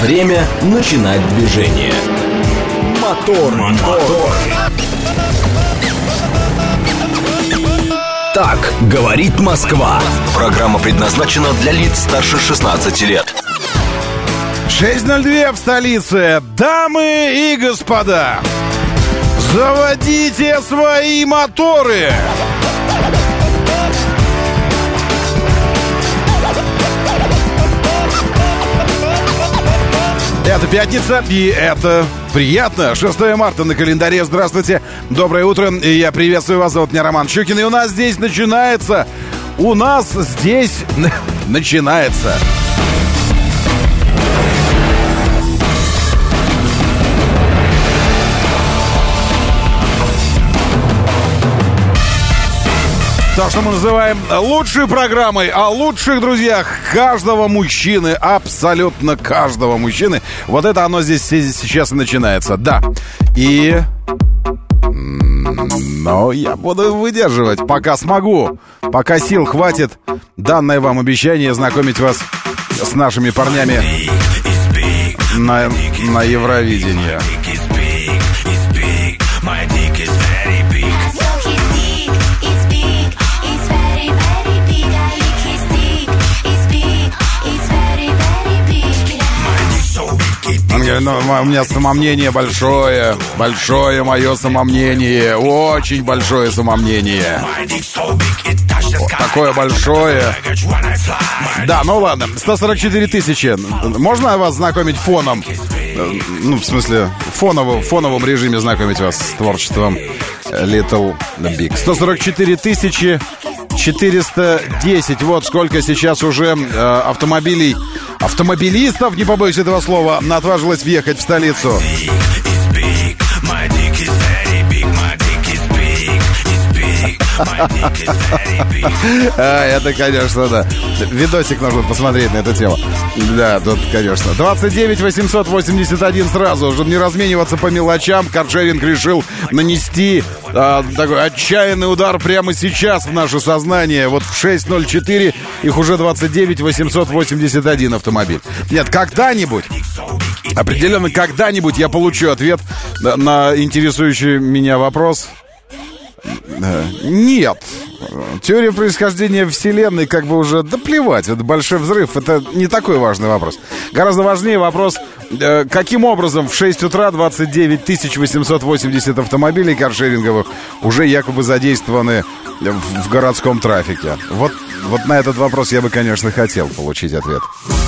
Время начинать движение. Мотор. Так говорит Москва. Программа предназначена для лиц старше 16 лет. 6:02 в столице. Дамы и господа, заводите свои моторы. Это пятница, и это приятно. 6 марта на календаре. Здравствуйте, доброе утро. И я приветствую вас. Зовут меня Роман Щукин. И у нас здесь начинается. То, что мы называем лучшей программой о лучших друзьях каждого мужчины, абсолютно каждого мужчины. Вот это оно здесь сейчас и начинается, да. И... Но я буду выдерживать, пока смогу, пока сил хватит. Данное вам обещание знакомить вас с нашими парнями на Евровидении. Он говорит, ну, у меня самомнение большое мое самомнение, очень большое самомнение. Такое большое. Да, ну ладно, 144 тысячи. Можно вас знакомить фоном? Ну, в смысле, в фоновом режиме знакомить вас с творчеством Little Big. 144 тысячи 410. Вот сколько сейчас уже автомобилистов, не побоюсь этого слова, отважилось въехать в столицу. Это, конечно, да. Видосик нужно посмотреть на эту тему. Да, тут, конечно. 29 881 сразу, чтобы не размениваться по мелочам. Каршеринг решил нанести такой отчаянный удар прямо сейчас в наше сознание. Вот в 6:04 их уже 29 881 автомобиль. Нет, когда-нибудь, определенно когда-нибудь я получу ответ на интересующий меня вопрос. Нет. Теория происхождения Вселенной как бы уже... Да плевать, это большой взрыв. Это не такой важный вопрос. Гораздо важнее вопрос, каким образом в 6 утра 29 880 автомобилей каршеринговых уже якобы задействованы в городском трафике. Вот на этот вопрос я бы, конечно, хотел получить ответ.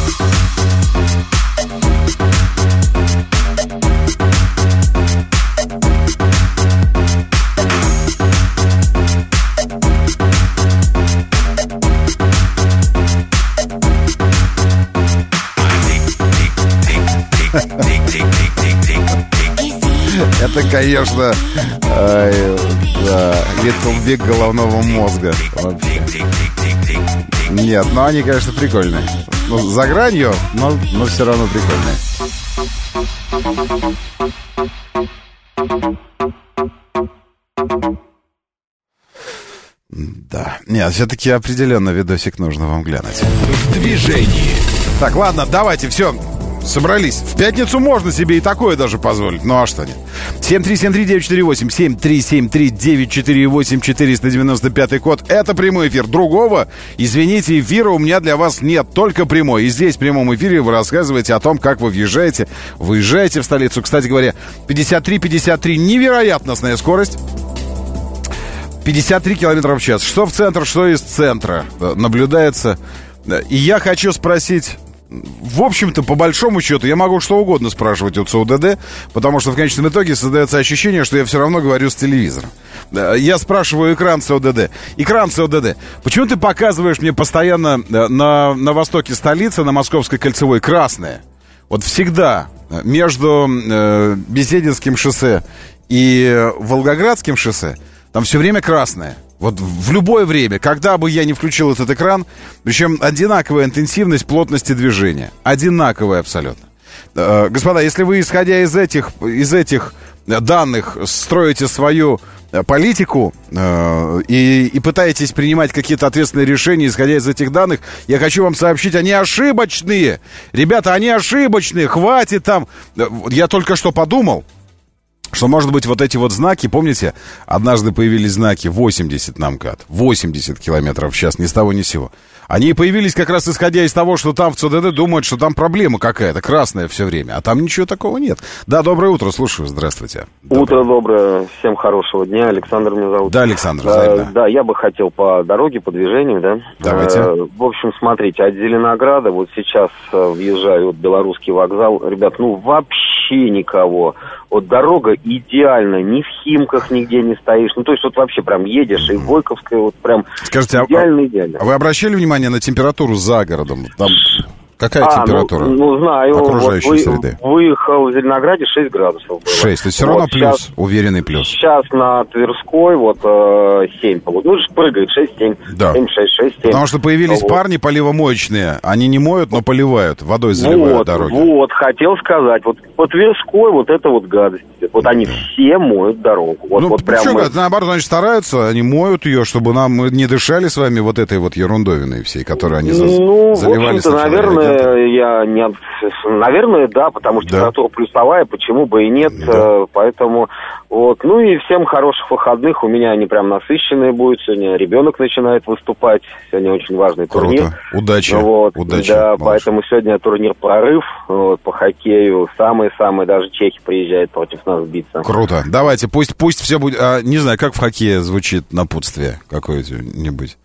Это, конечно, Little Big головного мозга. Вообще. Нет, но они, конечно, прикольные. Ну, за гранью, но все равно прикольные. Да. Нет, все-таки определенно видосик нужно вам глянуть. В движении. Так, ладно, давайте, все. Собрались. В пятницу можно себе и такое даже позволить. Ну а что нет? 7373948, 7373948, 495 код. Это прямой эфир. Другого, извините, эфира у меня для вас нет. Только прямой. И здесь в прямом эфире вы рассказываете о том, как вы выезжаете в столицу. Кстати говоря, 53-53. Невероятностная скорость. 53 километра в час. Что в центр, что из центра наблюдается. И я хочу спросить... В общем-то, по большому счету, я могу что угодно спрашивать у ЦУДД, потому что в конечном итоге создается ощущение, что я все равно говорю с телевизором. Я спрашиваю экран ЦУДД. Экран ЦУДД, почему ты показываешь мне постоянно на востоке столицы, на Московской кольцевой, красное? Вот всегда между Бесединским шоссе и Волгоградским шоссе там все время красное. Вот в любое время, когда бы я не включил этот экран, причем одинаковая интенсивность плотности движения. Одинаковая абсолютно. Господа, если вы, исходя из этих данных строите свою политику и пытаетесь принимать какие-то ответственные решения, исходя из этих данных, я хочу вам сообщить, они ошибочные. Ребята, они ошибочные, хватит там. Я только что подумал, что, может быть, вот эти вот знаки, помните, однажды появились знаки 80 на МКАД, 80 километров в час, ни с того ни с сего. Они появились как раз исходя из того, что там в ЦУДД думают, что там проблема какая-то, красная все время, а там ничего такого нет. Да, доброе утро, слушаю, здравствуйте. Утро доброе, всем хорошего дня, Александр меня зовут. Да, Александр, взаимно. Да, я бы хотел по дороге, по движению, да. Давайте. В общем, смотрите, от Зеленограда, вот сейчас въезжаю, вот Белорусский вокзал, ребят, ну вообще никого. Вот дорога идеальна, ни в Химках нигде не стоишь, ну то есть вот вообще прям едешь, и в Войковской вот прям скажите, идеально. А вы обращали внимание на температуру за городом? Там какая температура? Ну, знаю. Окружающей вот среды. Выехал в Зеленограде 6 градусов было. 6, то есть все равно вот плюс, сейчас, уверенный плюс. Сейчас на Тверской вот 7, ну же прыгает 6-7, да. 7-6-6-7. Потому что появились вот парни поливомоечные, они не моют, но поливают, водой заливают дороги. Вот, хотел сказать, вот по Тверской вот это вот гадость, вот они все моют дорогу. Вот, ну, вот прям наоборот, они стараются, они моют ее, чтобы мы не дышали с вами вот этой вот ерундовиной всей, которую они заливали сначала. Наверное, да, потому что температура плюсовая, почему бы и нет, поэтому вот, ну и всем хороших выходных, у меня они прям насыщенные будут, сегодня ребенок начинает выступать, сегодня очень важный турнир. Удачи, вот, удачи. Да, малыш. Поэтому сегодня турнир «Прорыв» вот, по хоккею, самые-самые, даже чехи приезжают против нас биться. Круто, давайте, пусть все будет, не знаю, как в хоккее звучит напутствие какое-нибудь,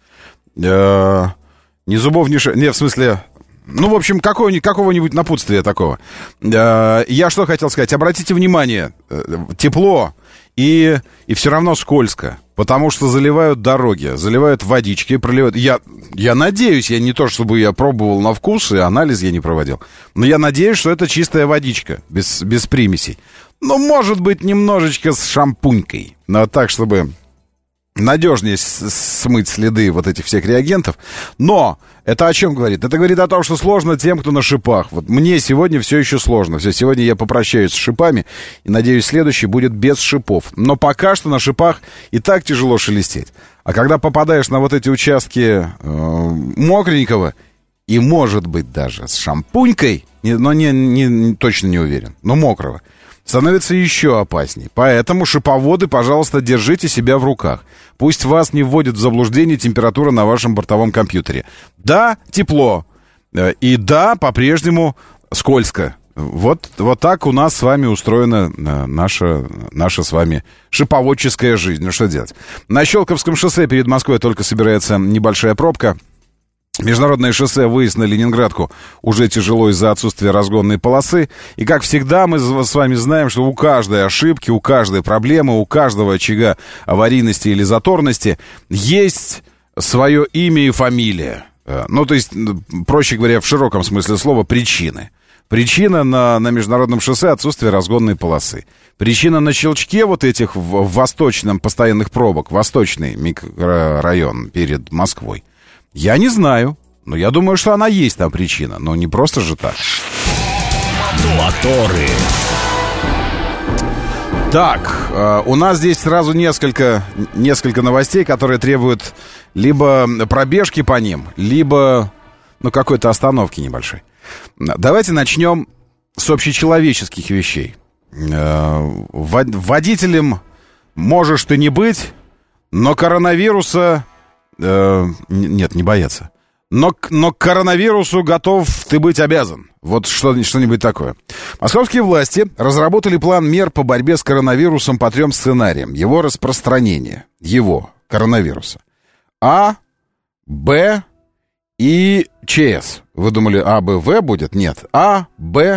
ни зубов, ни шеи, не, в смысле... Ну, в общем, какого-нибудь напутствия такого. Я что хотел сказать? Обратите внимание, тепло и все равно скользко. Потому что заливают дороги, заливают водички, проливают... Я надеюсь, я не то, чтобы я пробовал на вкус, и анализ я не проводил. Но я надеюсь, что это чистая водичка, без примесей. Ну, может быть, немножечко с шампунькой. Но так, чтобы... надежнее смыть следы вот этих всех реагентов. Но это о чем говорит? Это говорит о том, что сложно тем, кто на шипах. Вот мне сегодня все еще сложно. Сегодня я попрощаюсь с шипами и, надеюсь, следующий будет без шипов. Но пока что на шипах и так тяжело шелестеть. А когда попадаешь на вот эти участки мокренького, и, может быть, даже с шампунькой, но точно не уверен, но мокрого, становится еще опасней. Поэтому, шиповоды, пожалуйста, держите себя в руках. Пусть вас не вводит в заблуждение температура на вашем бортовом компьютере. Да, тепло. И да, по-прежнему скользко. Вот так у нас с вами устроена наша с вами шиповодческая жизнь. Ну что делать? На Щелковском шоссе перед Москвой только собирается небольшая пробка. Международное шоссе, выезд на Ленинградку, уже тяжело из-за отсутствия разгонной полосы. И, как всегда, мы с вами знаем, что у каждой ошибки, у каждой проблемы, у каждого очага аварийности или заторности есть свое имя и фамилия. Ну, то есть, проще говоря, в широком смысле слова, причины. Причина на международном шоссе — отсутствие разгонной полосы. Причина на щелчке вот этих в восточном постоянных пробок, восточный микрорайон перед Москвой. Я не знаю, но я думаю, что она есть там причина, но не просто же так. Моторы. Так, у нас здесь сразу несколько новостей, которые требуют либо пробежки по ним, либо какой-то остановки небольшой. Давайте начнем с общечеловеческих вещей. Водителем можешь ты не быть, но коронавируса... Нет, не бояться. Но к коронавирусу готов ты быть обязан. Вот что-нибудь такое. Московские власти разработали план мер по борьбе с коронавирусом по 3 сценариям. Его распространение. Коронавируса. А, Б и ЧС. Вы думали, А, Б, В будет? Нет. А, Б,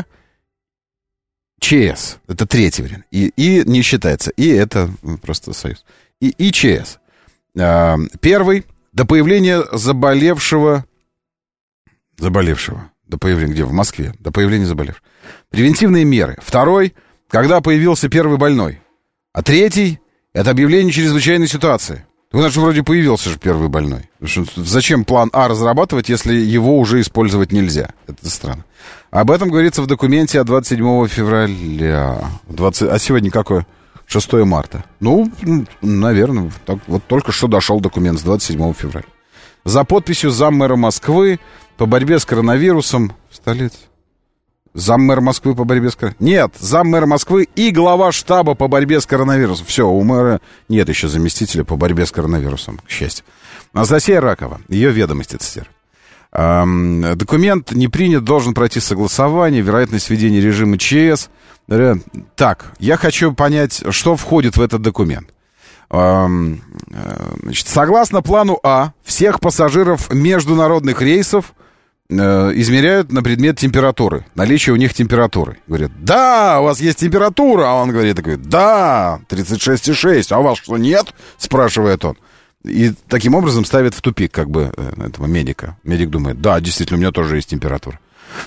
ЧС. Это 3-й вариант. И не считается. И это просто союз. И ЧС. 1-й. До появления заболевшего. До появления где? В Москве. До появления заболевшего. Превентивные меры. 2-й. Когда появился первый больной. А 3-й. Это объявление чрезвычайной ситуации. У нас же вроде появился же первый больной. Зачем план А разрабатывать, если его уже использовать нельзя? Это странно. Об этом говорится в документе от 27 февраля. А сегодня какое? 6 марта. Ну, наверное, так, вот только что дошел документ с 27 февраля. За подписью заммэра Москвы по борьбе с коронавирусом в столице. Заммэр Москвы по борьбе с коронавирусом. Нет, заммэр Москвы и глава штаба по борьбе с коронавирусом. Все, у мэра нет еще заместителя по борьбе с коронавирусом, к счастью. Анастасия Ракова, ее ведомости цитирую. Документ не принят, должен пройти согласование, вероятность введения режима ЧС. Так, я хочу понять, что входит в этот документ. Значит, согласно плану А, всех пассажиров международных рейсов измеряют на предмет температуры, наличие у них температуры. Говорят, да, у вас есть температура. А он говорит, такой, да, 36,6. А у вас что, нет? Спрашивает он. И таким образом ставит в тупик как бы этого медика. Медик думает, да, действительно, у меня тоже есть температура.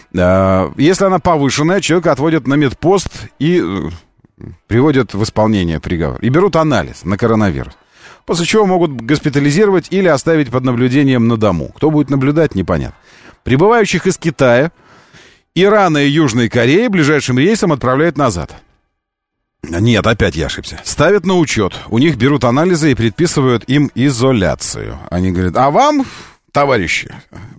Если она повышенная, человека отводят на медпост и приводят в исполнение приговор. И берут анализ на коронавирус. После чего могут госпитализировать или оставить под наблюдением на дому. Кто будет наблюдать, непонятно. Прибывающих из Китая, Ирана и Южной Кореи ближайшим рейсом отправляют назад. Нет, опять я ошибся. Ставят на учет. У них берут анализы и предписывают им изоляцию. Они говорят, а вам, товарищи,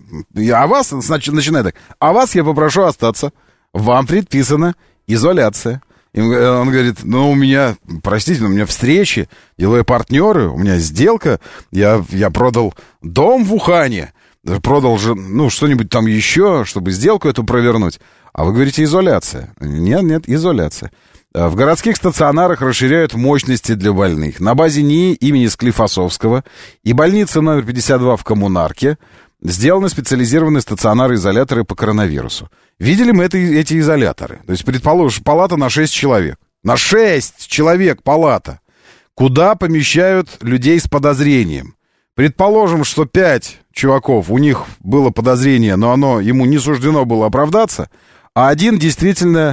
а вас, значит, начинает так, а вас я попрошу остаться. Вам предписана изоляция. И он говорит, ну, у меня, простите, но у меня встречи, деловые партнеры, у меня сделка, я продал дом в Ухане, продал же, ну, что-нибудь там еще, чтобы сделку эту провернуть. А вы говорите, изоляция. Нет, изоляция. В городских стационарах расширяют мощности для больных. На базе НИИ имени Склифосовского и больницы номер 52 в Коммунарке сделаны специализированные стационары-изоляторы по коронавирусу. Видели мы эти изоляторы? То есть, предположим, палата на 6 человек. На 6 человек палата. Куда помещают людей с подозрением? Предположим, что 5 чуваков, у них было подозрение, но ему не суждено было оправдаться, а один действительно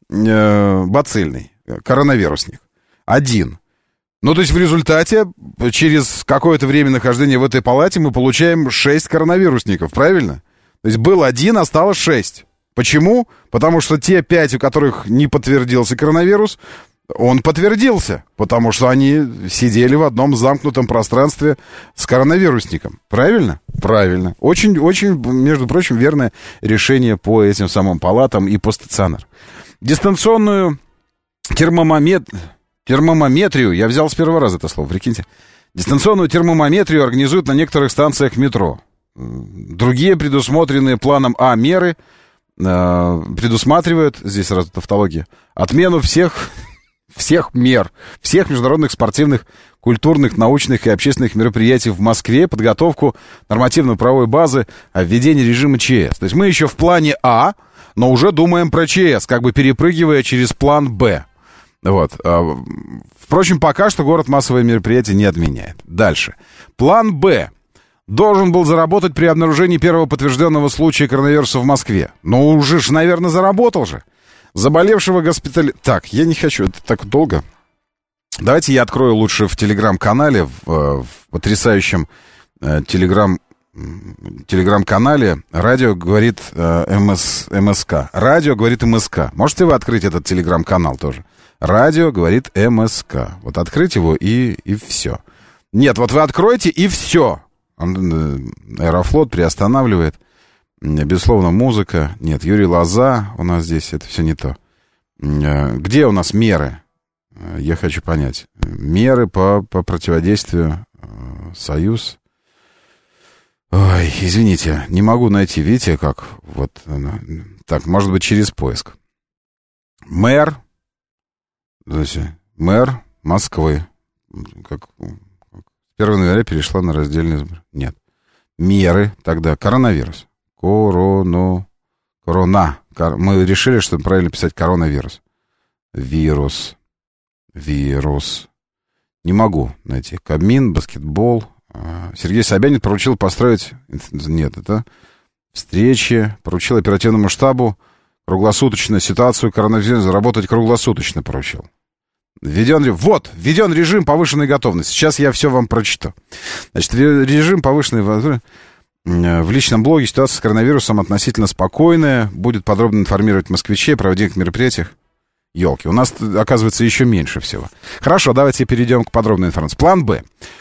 бацильный, коронавирусник. Один. Ну, то есть в результате, через какое-то время нахождения в этой палате мы получаем 6 коронавирусников, правильно? То есть был один, осталось 6. Почему? Потому что те 5, у которых не подтвердился коронавирус, он подтвердился, потому что они сидели в одном замкнутом пространстве с коронавирусником. Правильно? Правильно. Очень, очень, между прочим, верное решение по этим самым палатам и по стационару. Дистанционную термометрию, я взял с первого раза это слово, прикиньте. Дистанционную термометрию организуют на некоторых станциях метро. Другие предусмотренные планом А меры предусматривают, здесь сразу тавтология, отмену всех мер, всех международных спортивных, культурных, научных и общественных мероприятий в Москве, подготовку нормативно-правовой базы о введении режима ЧС. То есть мы еще в плане А, но уже думаем про ЧС, как бы перепрыгивая через план Б. Вот. Впрочем, пока что город массовые мероприятия не отменяет. Дальше. План Б должен был заработать при обнаружении первого подтвержденного случая коронавируса в Москве. Но уже ж, наверное, заработал же. Заболевшего Так, я не хочу, это так долго. Давайте я открою лучше в телеграм-канале, в потрясающем телеграм-канале «Радио говорит МСК». «Радио говорит МСК». Можете вы открыть этот телеграм-канал тоже? «Радио говорит МСК». Вот открыть его и все. Нет, вот вы откроете и все. Аэрофлот приостанавливает. Безусловно, музыка. Нет, Юрий Лоза у нас здесь, это все не то. Где у нас меры? Я хочу понять. Меры по противодействию. Союз. Ой, извините, не могу найти. Видите, как? Вот. Так, может быть, через поиск. Мэр Москвы. Как 1 января перешла на раздельный сбор. Нет. Меры тогда. Коронавирус. Корона. Мы решили, что правильно писать коронавирус. Вирус. Не могу найти. Кабмин, баскетбол. Сергей Собянин поручил построить... Нет, это... Встречи. Поручил оперативному штабу круглосуточно ситуацию коронавируса работать круглосуточно поручил. Введен режим повышенной готовности. Сейчас я все вам прочитаю. Значит, режим повышенной готовности. В личном блоге ситуация с коронавирусом относительно спокойная. Будет подробно информировать москвичей о проведенных мероприятиях. Ёлки, у нас, оказывается, еще меньше всего. Хорошо, давайте перейдем к подробной информации. План «Б».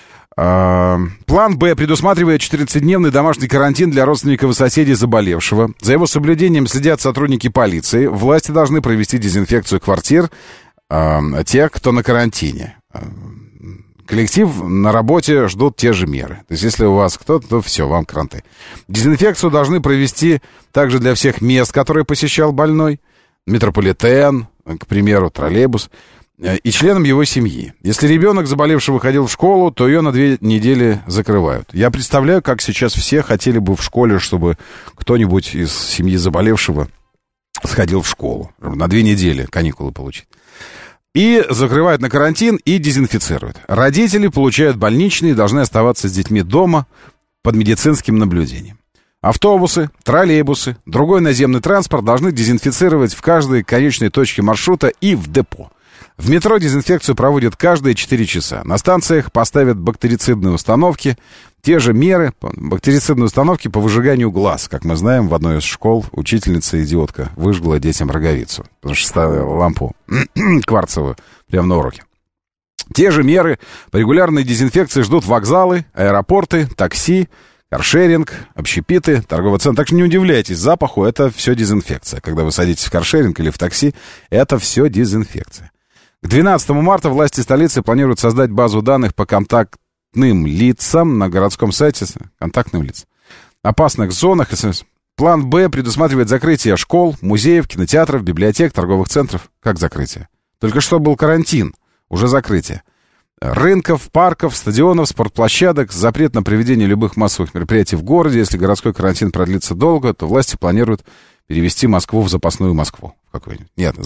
План «Б» предусматривает 14-дневный домашний карантин для родственников и соседей заболевшего. За его соблюдением следят сотрудники полиции. Власти должны провести дезинфекцию квартир тех, кто на карантине. Коллектив на работе ждут те же меры. То есть, если у вас кто-то, то все, вам кранты. Дезинфекцию должны провести также для всех мест, которые посещал больной. Метрополитен, к примеру, троллейбус. И членам его семьи. Если ребенок заболевшего ходил в школу, то ее на 2 недели закрывают. Я представляю, как сейчас все хотели бы в школе, чтобы кто-нибудь из семьи заболевшего сходил в школу. На 2 недели каникулы получить. И закрывают на карантин и дезинфицируют. Родители получают больничные и должны оставаться с детьми дома под медицинским наблюдением. Автобусы, троллейбусы, другой наземный транспорт должны дезинфицировать в каждой конечной точке маршрута и в депо. В метро дезинфекцию проводят каждые 4 часа. На станциях поставят бактерицидные установки. Те же меры, бактерицидные установки по выжиганию глаз. Как мы знаем, в одной из школ учительница-идиотка выжгла детям роговицу, потому что ставила лампу кварцевую прямо на уроке. Те же меры по регулярной дезинфекции ждут вокзалы, аэропорты, такси, каршеринг, общепиты, торговый центр. Так что не удивляйтесь запаху, это все дезинфекция. Когда вы садитесь в каршеринг или в такси, это все дезинфекция. К 12 марта власти столицы планируют создать базу данных по контактным лицам на городском сайте. Контактным лицам. Опасных зонах. План «Б» предусматривает закрытие школ, музеев, кинотеатров, библиотек, торговых центров. Как закрытие? Только что был карантин. Уже закрытие. Рынков, парков, стадионов, спортплощадок. Запрет на проведение любых массовых мероприятий в городе. Если городской карантин продлится долго, то власти планируют перевести Москву в запасную Москву. Какой-нибудь. Нет,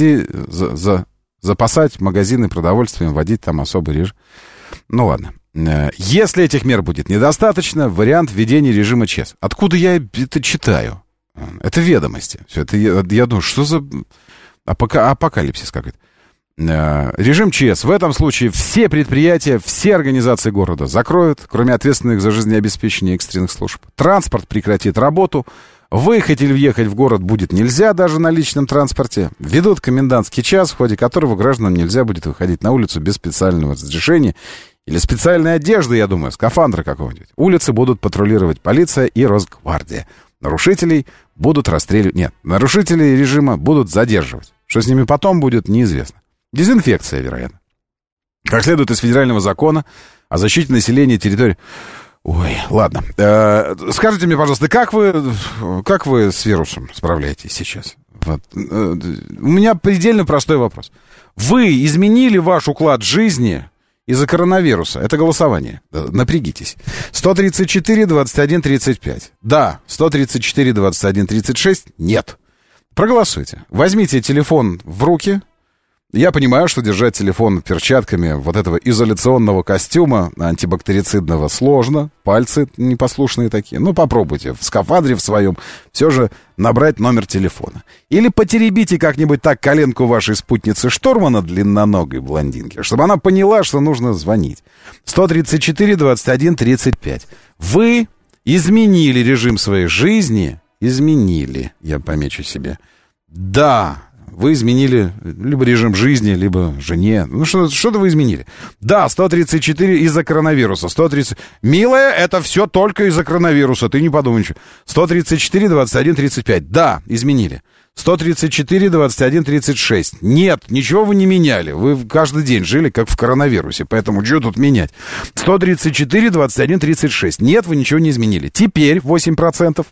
запасать магазины продовольствием, вводить там особый режим. Ну ладно. Если этих мер будет недостаточно, вариант введения режима ЧС. Откуда я это читаю? Это ведомости. Все это я думаю, что за апокалипсис какой-то. Режим ЧС. В этом случае все предприятия, все организации города закроют, кроме ответственных за жизнеобеспечение экстренных служб. Транспорт прекратит работу. Выехать или въехать в город будет нельзя даже на личном транспорте. Введут комендантский час, в ходе которого гражданам нельзя будет выходить на улицу без специального разрешения или специальной одежды, я думаю, скафандра какого-нибудь. Улицы будут патрулировать полиция и Росгвардия. Нарушителей будут расстреливать. Нет, нарушителей режима будут задерживать. Что с ними потом будет, неизвестно. Дезинфекция, вероятно. Как следует из федерального закона о защите населения территории... Ой, ладно. Скажите мне, пожалуйста, как вы с вирусом справляетесь сейчас? Вот. У меня предельно простой вопрос. Вы изменили ваш уклад жизни из-за коронавируса? Это голосование. Напрягитесь. 134, 21, 35. Да. 134, 21, 36. Нет. Проголосуйте. Возьмите телефон в руки. Я понимаю, что держать телефон перчатками вот этого изоляционного костюма антибактерицидного сложно. Пальцы непослушные такие. Ну, попробуйте в скафандре в своем все же набрать номер телефона. Или потеребите как-нибудь так коленку вашей спутницы штурмана, длинноногой блондинки, чтобы она поняла, что нужно звонить. 134, 21, 35. Вы изменили режим своей жизни. Изменили, я помечу себе. Да. Вы изменили либо режим жизни, либо жене. Ну, что-то вы изменили. Да, 134 из-за коронавируса. 130... Милая, это все только из-за коронавируса. Ты не подумай ничего. 134, 21, 35. Да, изменили. 134, 21, 36. Нет, ничего вы не меняли. Вы каждый день жили как в коронавирусе. Поэтому что тут менять? 134, 21, 36. Нет, вы ничего не изменили. Теперь 8%.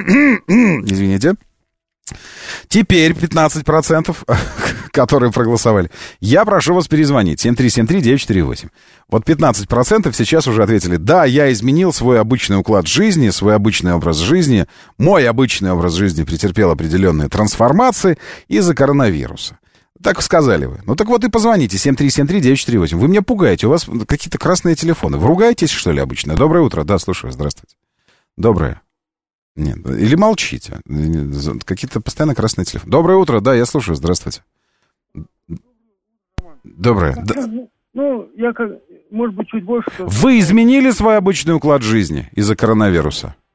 Извините. Теперь 15%, которые проголосовали. Я прошу вас перезвонить. 7373948. Вот 15% сейчас уже ответили. Да, я изменил свой обычный уклад жизни, свой обычный образ жизни. Мой обычный образ жизни претерпел определенные трансформации из-за коронавируса. Так сказали вы. Ну так вот и позвоните. 7373948. Вы меня пугаете. У вас какие-то красные телефоны. Вы ругаетесь, что ли, обычно? Доброе утро. Да, слушаю. Здравствуйте. Доброе. Нет, или молчите. Какие-то постоянно красные телефоны. Доброе утро, да, я слушаю, здравствуйте. Доброе. Ну, я может быть, чуть больше... Вы изменили свой обычный уклад жизни из-за коронавируса?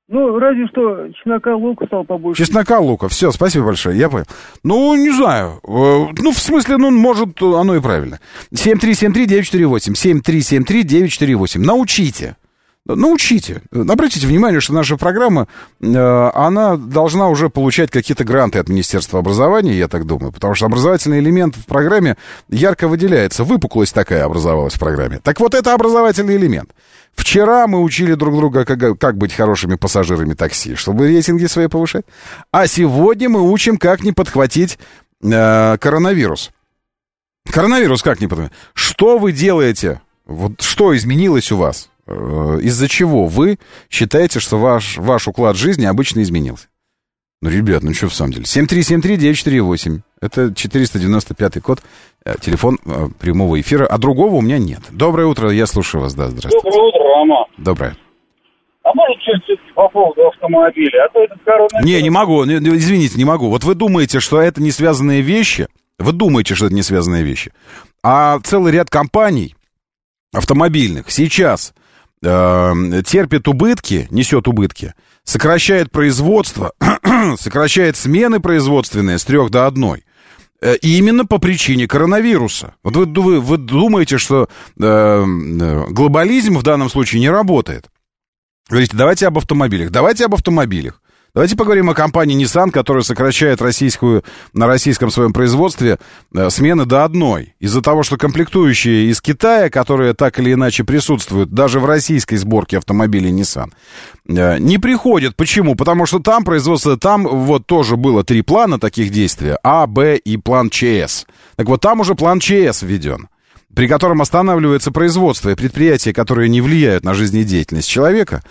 Ну, разве что чеснока, лука стал побольше. Чеснока, лука. Все, спасибо большое, я понял. Ну, не знаю. Ну, в смысле, ну, может, оно и правильно. 7373948. 7373948. Научите. Научите. Обратите внимание, что наша программа, она должна уже получать какие-то гранты от Министерства образования, я так думаю, потому что образовательный элемент в программе ярко выделяется. Выпуклость такая образовалась в программе. Так вот, это образовательный элемент. Вчера мы учили друг друга, как быть хорошими пассажирами такси, чтобы рейтинги свои повышать. А сегодня мы учим, как не подхватить коронавирус. Коронавирус как не подхватить? Что вы делаете? Вот что изменилось у вас? Из-за чего вы считаете, что ваш уклад жизни обычно изменился? Ну, ребят, ну что в самом деле? 7373948. Это 495-й код, телефон прямого эфира, а другого у меня нет. Доброе утро, я слушаю вас, да, здравствуйте. Доброе утро, Роман. Доброе. А может, все-таки по поводу автомобиля? А то этот коронавирус... Не могу, извините, не могу. Вот вы думаете, что это не связанные вещи? Вы думаете, что это не связанные вещи? А целый ряд компаний автомобильных сейчас терпит убытки, несет убытки, сокращает производство, сокращает смены производственные с 3 до 1. Именно по причине коронавируса. Вот вы думаете, что глобализм в данном случае не работает? Говорите, давайте об автомобилях. Давайте поговорим о компании Nissan, которая сокращает на российском своем производстве смены до 1. Из-за того, что комплектующие из Китая, которые так или иначе присутствуют даже в российской сборке автомобилей Nissan, не приходят. Почему? Потому что там производство, там вот тоже было 3 плана таких действий. А, Б и план ЧС. Так вот, там уже план ЧС введен, при котором останавливается производство и предприятия, которые не влияют на жизнедеятельность человека,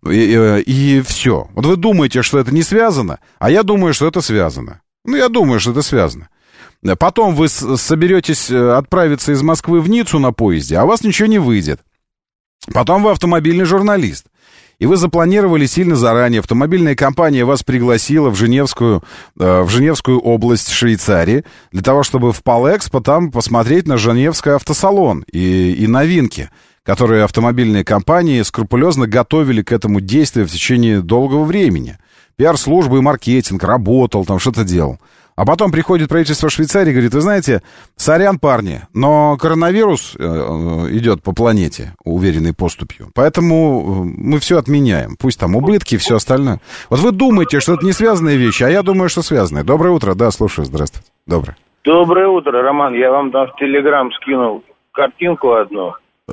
и все. Вот вы думаете, что это не связано, а я думаю, что это связано. Ну, я думаю, что это связано. Потом вы соберетесь отправиться из Москвы в Ниццу на поезде, а у вас ничего не выйдет. Потом вы автомобильный журналист. И вы запланировали сильно заранее. Автомобильная компания вас пригласила в Женевскую область Швейцарии для того, чтобы в Палэкспо там посмотреть на Женевский автосалон и новинки, которые автомобильные компании скрупулезно готовили к этому действию в течение долгого времени. Пиар-служба и маркетинг, работал, там что-то делал. А потом приходит правительство Швейцарии и говорит, вы знаете, сорян, парни, но коронавирус идет по планете уверенной поступью, поэтому мы все отменяем. Пусть там убытки, все остальное. Вот вы думаете, что это не связанные вещи, а я думаю, что связанные. Доброе утро, да, слушаю, здравствуйте. Доброе. Доброе утро, Роман. Я вам там в Телеграм скинул картинку одну.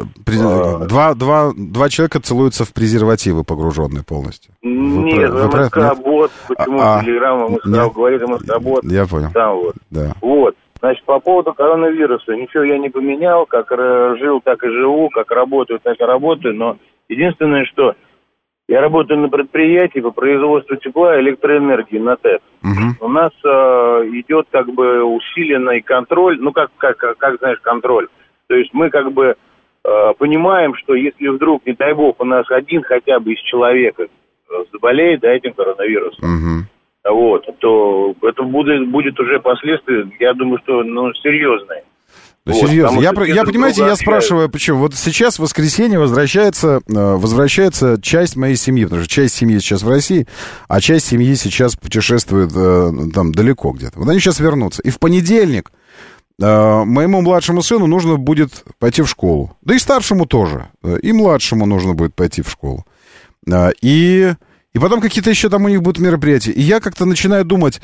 Два человека целуются в презервативы, погруженные полностью. Нет, МСК-бот, почему Телеграм МСК говорит МСК-бот. Я понял. Там вот. Да. Вот. Значит, по поводу коронавируса. Ничего я не поменял, как жил, так и живу, как работаю, так и работаю. Но единственное, что я работаю на предприятии по производству тепла и электроэнергии на ТЭП. У нас идет как бы усиленный контроль, ну как знаешь, контроль. То есть мы как бы понимаем, что если вдруг, не дай бог, у нас один хотя бы из человека заболеет этим коронавирусом, вот, то это будет уже последствия, я думаю, что серьезные. Да, вот, серьезно. Я понимаете, я спрашиваю, почему. Вот сейчас в воскресенье возвращается часть моей семьи, потому что часть семьи сейчас в России, а часть семьи сейчас путешествует там далеко где-то. Вот они сейчас вернутся. И в понедельник моему младшему сыну нужно будет пойти в школу. Да и старшему тоже. И младшему нужно будет пойти в школу. И потом какие-то еще там у них будут мероприятия. И я как-то начинаю думать,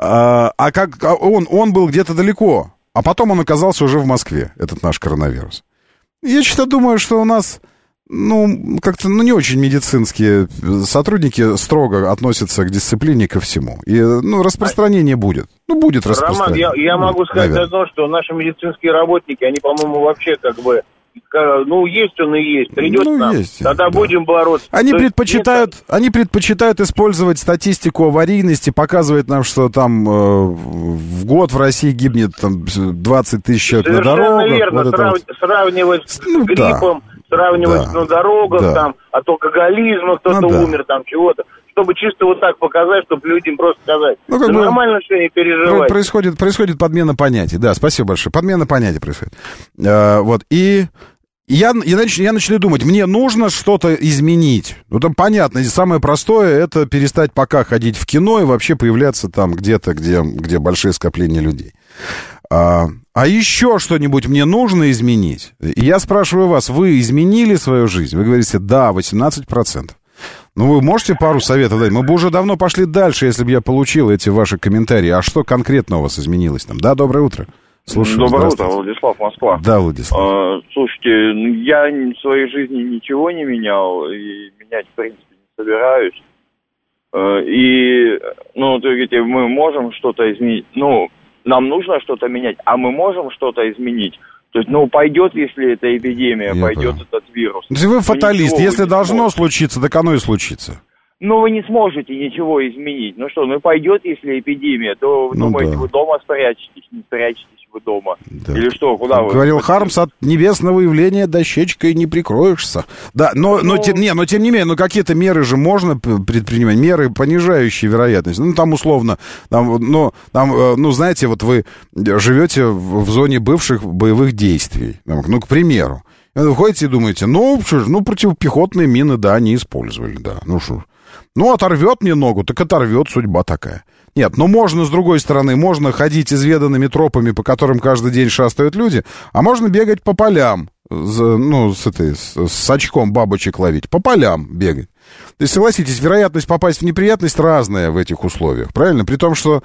он был где-то далеко, а потом он оказался уже в Москве, этот наш коронавирус. И я что-то думаю, что у нас, как-то, не очень медицинские сотрудники строго относятся к дисциплине, ко всему. И, распространение будет. Будет распространение. Роман, я могу сказать одно, что наши медицинские работники, они, по-моему, вообще есть он и есть. Придет нам, есть, тогда будем бороться. Они предпочитают использовать статистику аварийности, показывать нам, что там в год в России гибнет 20 тысяч человек на дорогах. Совершенно верно. Сравнивать с гриппом, сравнивать на дорогах, там, от алкоголизма кто-то умер, там, чего-то. Чтобы чисто вот так показать, чтобы людям просто сказать. Нормально все, не переживай. Происходит подмена понятий. Да, спасибо большое. Подмена понятий происходит. Вот. И Я начну думать, мне нужно что-то изменить. Ну, там понятно, самое простое — это перестать пока ходить в кино и вообще появляться там где-то, где большие скопления людей. А еще что-нибудь мне нужно изменить? И я спрашиваю вас, вы изменили свою жизнь? Вы говорите, да, 18%. Ну, вы можете пару советов дать? Мы бы уже давно пошли дальше, если бы я получил эти ваши комментарии. А что конкретно у вас изменилось там? Да, доброе утро. Слушаю. Доброе утро, Владислав, Москва. Да, Владислав. Слушайте, я в своей жизни ничего не менял, и менять, в принципе, не собираюсь. И, вы говорите, мы можем что-то изменить. Нам нужно что-то менять, а мы можем что-то изменить. То есть, пойдет, если эта эпидемия, пойдет этот вирус. Вы фаталист, если должно случиться, так оно и случится. Вы не сможете ничего изменить. Пойдет, если эпидемия, то вы думаете, вы дома спрячетесь, не спрячетесь вы дома. Да. Или что, куда вы? Говорил Хармс, от небесного явления дощечкой не прикроешься. Да, но тем не менее, какие-то меры же можно предпринимать, меры, понижающие вероятность. Там условно, знаете, вот вы живете в зоне бывших боевых действий, к примеру. Вы ходите и думаете, противопехотные мины, да, они использовали, да, оторвет мне ногу, так оторвет, судьба такая. Нет, можно, с другой стороны, можно ходить изведанными тропами, по которым каждый день шастают люди, а можно бегать по полям, с очком бабочек ловить, по полям бегать. То есть, согласитесь, вероятность попасть в неприятность разная в этих условиях, правильно? При том, что,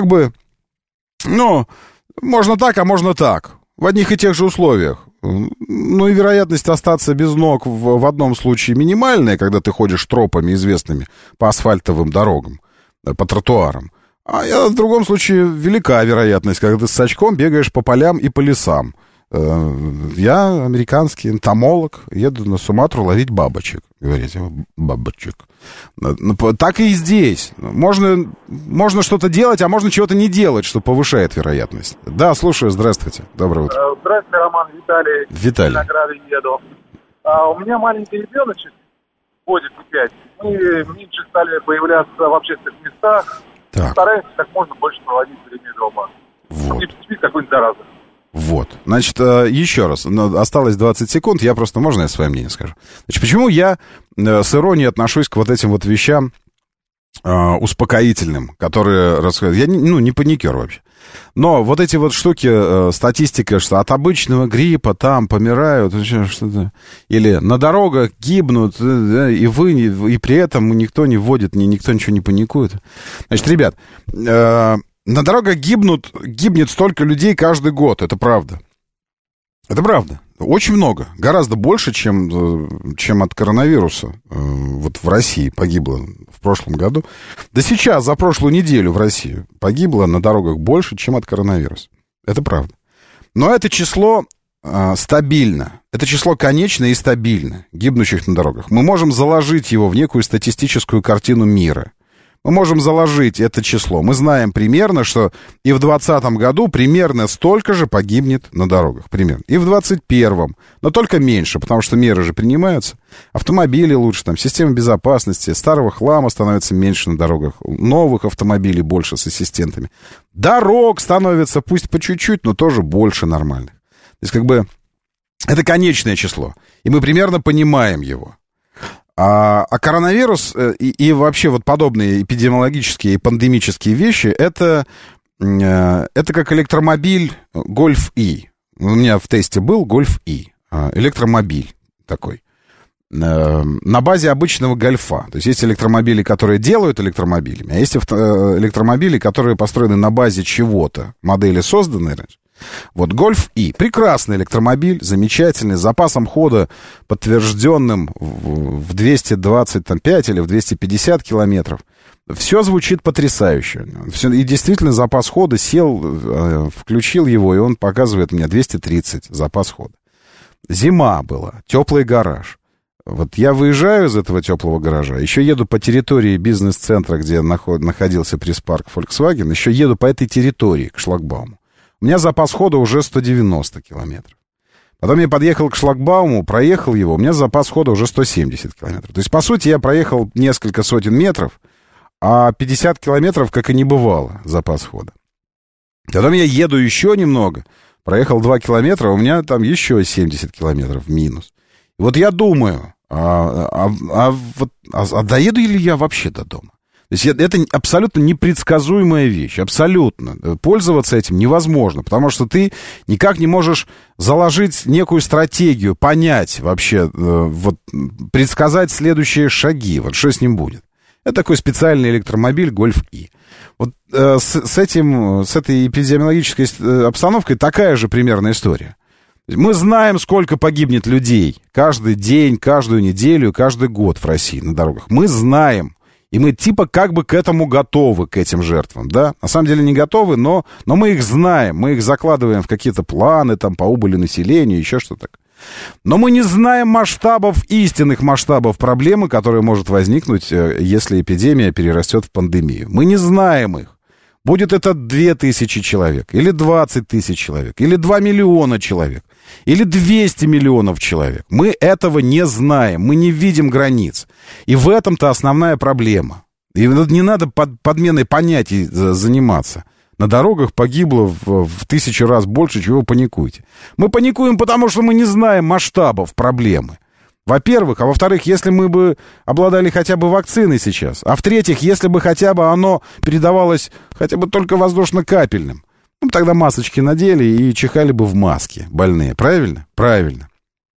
можно так, а можно так, в одних и тех же условиях. И вероятность остаться без ног в одном случае минимальная, когда ты ходишь тропами известными по асфальтовым дорогам, по тротуарам. А в другом случае велика вероятность, когда ты с очком бегаешь по полям и по лесам. Я американский энтомолог, еду на Суматру ловить бабочек. Говорите, бабочек. Так и здесь. Можно что-то делать, а можно чего-то не делать, что повышает вероятность. Да, слушаю, здравствуйте. Доброе утро. Здравствуйте, Роман, Виталий. Виталий. Винограды еду. У меня маленький ребеночек, годик 5. Мы меньше стали появляться в общественных местах. Так. Стараемся как можно больше проводить время дома. Вот. Не потерпеть какой-нибудь заразы. Вот. Значит, еще раз. Осталось 20 секунд. Можно я свое мнение скажу? Значит, почему я с иронией отношусь к вот этим вот вещам успокоительным, которые рассказывают. Я не паникер вообще. Но вот эти вот штуки, статистика, что от обычного гриппа там помирают, что-то, или на дорогах гибнут, да, и при этом никто не вводит, никто ничего не паникует. Значит, ребят, на дорогах гибнет столько людей каждый год, это правда. Это правда. Очень много. Гораздо больше, чем от коронавируса. Вот в России погибло в прошлом году. Да сейчас, за прошлую неделю в России погибло на дорогах больше, чем от коронавируса. Это правда. Но это число стабильно. Это число конечное и стабильно гибнущих на дорогах. Мы можем заложить его в некую статистическую картину мира. Мы можем заложить это число. Мы знаем примерно, что и в 2020 году примерно столько же погибнет на дорогах. Примерно. И в 2021. Но только меньше, потому что меры же принимаются. Автомобили лучше, системы безопасности. Старого хлама становится меньше на дорогах. Новых автомобилей больше с ассистентами. Дорог становится, пусть по чуть-чуть, но тоже больше нормальных. То есть, это конечное число. И мы примерно понимаем его. А коронавирус и вообще вот подобные эпидемиологические и пандемические вещи, это как электромобиль Golf-E. У меня в тесте был Golf-E, электромобиль такой, на базе обычного гольфа. То есть электромобили, которые делают электромобилями, а есть электромобили, которые построены на базе чего-то, модели созданные раньше. Вот Golf-E, прекрасный электромобиль, замечательный, с запасом хода подтвержденным в 225 или в 250 километров. Все звучит потрясающе. И действительно запас хода, сел, включил его, и он показывает мне 230 запас хода. Зима была, теплый гараж. Вот я выезжаю из этого теплого гаража, еще еду по территории бизнес-центра, где находился пресс-парк Volkswagen, еще еду по этой территории к шлагбауму. У меня запас хода уже 190 километров. Потом я подъехал к шлагбауму, проехал его, у меня запас хода уже 170 километров. То есть, по сути, я проехал несколько сотен метров, а 50 километров, как и не бывало, запас хода. Потом я еду еще немного, проехал 2 километра, у меня там еще 70 километров минус. И вот я думаю, доеду ли я вообще до дома? То есть это абсолютно непредсказуемая вещь, абсолютно. Пользоваться этим невозможно, потому что ты никак не можешь заложить некую стратегию, понять вообще, вот, предсказать следующие шаги, вот что с ним будет. Это такой специальный электромобиль Golf-E. Вот с этой эпидемиологической обстановкой такая же примерная история. Мы знаем, сколько погибнет людей каждый день, каждую неделю, каждый год в России на дорогах. Мы знаем. И мы типа как бы к этому готовы, к этим жертвам, да? На самом деле не готовы, но мы их знаем, мы их закладываем в какие-то планы, там, по убыли населения, еще что-то. Но мы не знаем масштабов, истинных масштабов проблемы, которая может возникнуть, если эпидемия перерастет в пандемию. Мы не знаем их. Будет это 2000 человек, или 20 тысяч человек, или 2 миллиона человек, или 200 миллионов человек. Мы этого не знаем, мы не видим границ. И в этом-то основная проблема. И не надо подменой понятий заниматься. На дорогах погибло в 1000 раз больше, чего вы паникуете. Мы паникуем, потому что мы не знаем масштабов проблемы. Во-первых, а во-вторых, если мы бы обладали хотя бы вакциной сейчас, а в-третьих, если бы хотя бы оно передавалось хотя бы только воздушно-капельным, ну, тогда масочки надели и чихали бы в маске больные, правильно? Правильно.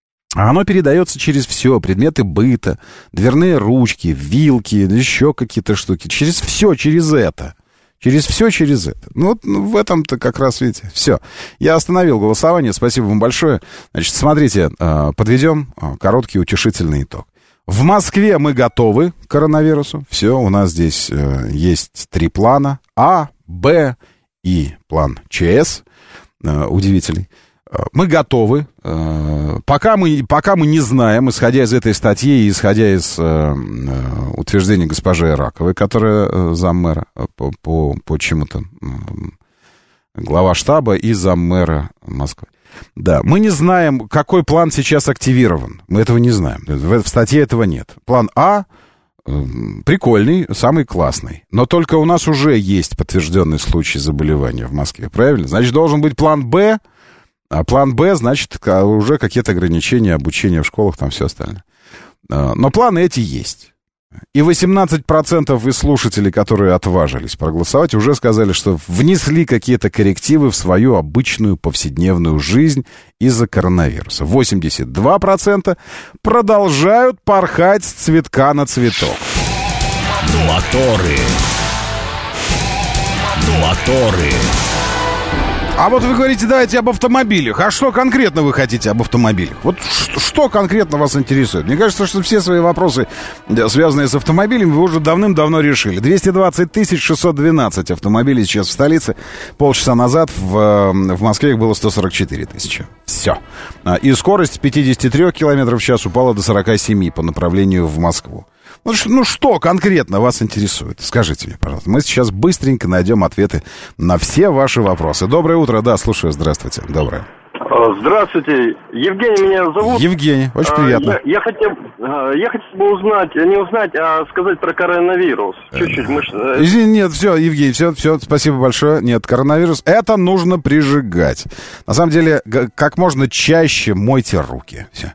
А оно передается через все, предметы быта, дверные ручки, вилки, еще какие-то штуки, через все, через это. Через все, через это. Ну, вот в этом-то как раз, видите, все. Я остановил голосование, спасибо вам большое. Значит, смотрите, подведем короткий утешительный итог. В Москве мы готовы к коронавирусу. Все, у нас здесь есть 3 плана. А, Б и план ЧС. Удивительный. Мы готовы. Пока мы не знаем, исходя из этой статьи и исходя из утверждений госпожи Раковой, которая заммэра по чему-то, глава штаба и заммэра Москвы. Да, мы не знаем, какой план сейчас активирован. Мы этого не знаем. В статье этого нет. План А прикольный, самый классный. Но только у нас уже есть подтвержденный случай заболевания в Москве. Правильно? Значит, должен быть план Б. А план Б, значит, уже какие-то ограничения обучения в школах, там все остальное. Но планы эти есть. И 18% из слушателей, которые отважились проголосовать, уже сказали, что внесли какие-то коррективы в свою обычную повседневную жизнь из-за коронавируса. 82% продолжают порхать с цветка на цветок. Моторы. А вот вы говорите, давайте об автомобилях. А что конкретно вы хотите об автомобилях? Вот что конкретно вас интересует? Мне кажется, что все свои вопросы, связанные с автомобилями, вы уже давным-давно решили. 220 612 автомобилей сейчас в столице. Полчаса назад в Москве их было 144 тысячи. Все. И скорость с 53 км в час упала до 47 по направлению в Москву. Ну, что конкретно вас интересует? Скажите мне, пожалуйста. Мы сейчас быстренько найдем ответы на все ваши вопросы. Доброе утро. Да, слушаю. Здравствуйте. Доброе. Здравствуйте. Евгений меня зовут. Евгений. Очень приятно. Я хотел бы узнать, не узнать, а сказать про коронавирус. Чуть-чуть. Извини, нет, все, Евгений, все, спасибо большое. Нет, коронавирус, это нужно прижигать. На самом деле, как можно чаще мойте руки. Все.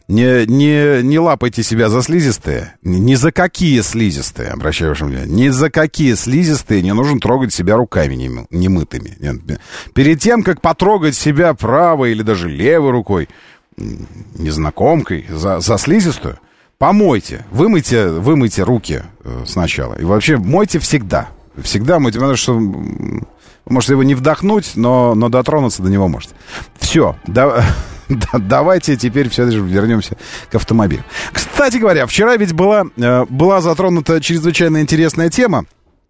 Не лапайте себя за слизистые. Ни за какие слизистые, обращаю ваше внимание. Ни за какие слизистые не нужно трогать себя руками немытыми. Перед тем, как потрогать себя правой или даже левой рукой, незнакомкой, за слизистую, помойте, вымойте руки сначала. И вообще мойте всегда. Всегда мойте, потому что вы можете его не вдохнуть, но дотронуться до него можете. Все, давайте теперь все же вернемся к автомобилю. Кстати говоря, вчера ведь была затронута чрезвычайно интересная тема.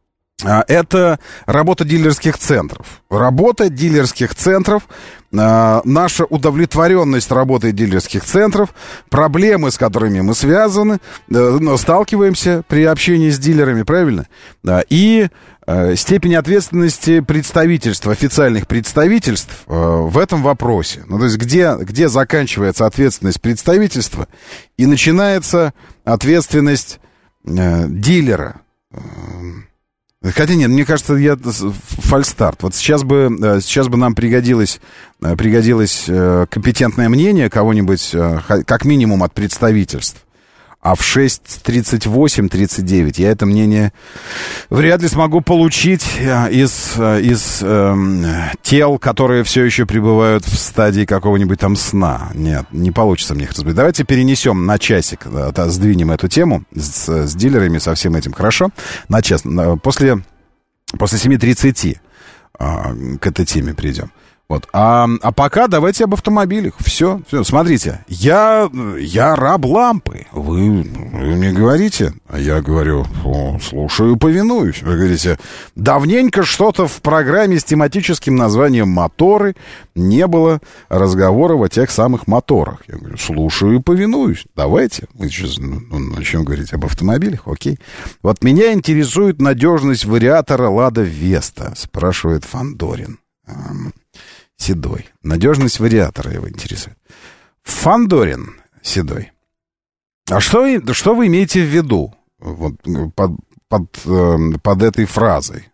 Это работа дилерских центров. Работа дилерских центров, наша удовлетворенность работой дилерских центров, проблемы, с которыми мы связаны, сталкиваемся при общении с дилерами, правильно? И степень ответственности представительств, официальных представительств в этом вопросе. Ну, то есть где заканчивается ответственность представительства и начинается ответственность дилера. Хотя нет, мне кажется, фальстарт. Вот сейчас бы нам пригодилось компетентное мнение кого-нибудь, как минимум от представительств. А в 6:38-39 я это мнение вряд ли смогу получить из тел, которые все еще пребывают в стадии какого-нибудь там сна. Нет, не получится мне их разбить. Давайте перенесем на часик, сдвинем эту тему с дилерами, со всем этим, хорошо? На час. После 7:30 к этой теме придем. Вот. А пока давайте об автомобилях. Все, смотрите. Я раб лампы. Вы мне говорите, а я говорю, слушаю, повинуюсь. Вы говорите, давненько что-то в программе с тематическим названием «Моторы» не было разговоров о тех самых моторах. Я говорю, слушаю и повинуюсь. Давайте. Мы сейчас начнем говорить об автомобилях, окей. Вот меня интересует надежность вариатора «Лада Веста», спрашивает Фандорин. Седой. Надежность вариатора его интересует. Фандорин Седой. А что вы имеете в виду вот, под этой фразой?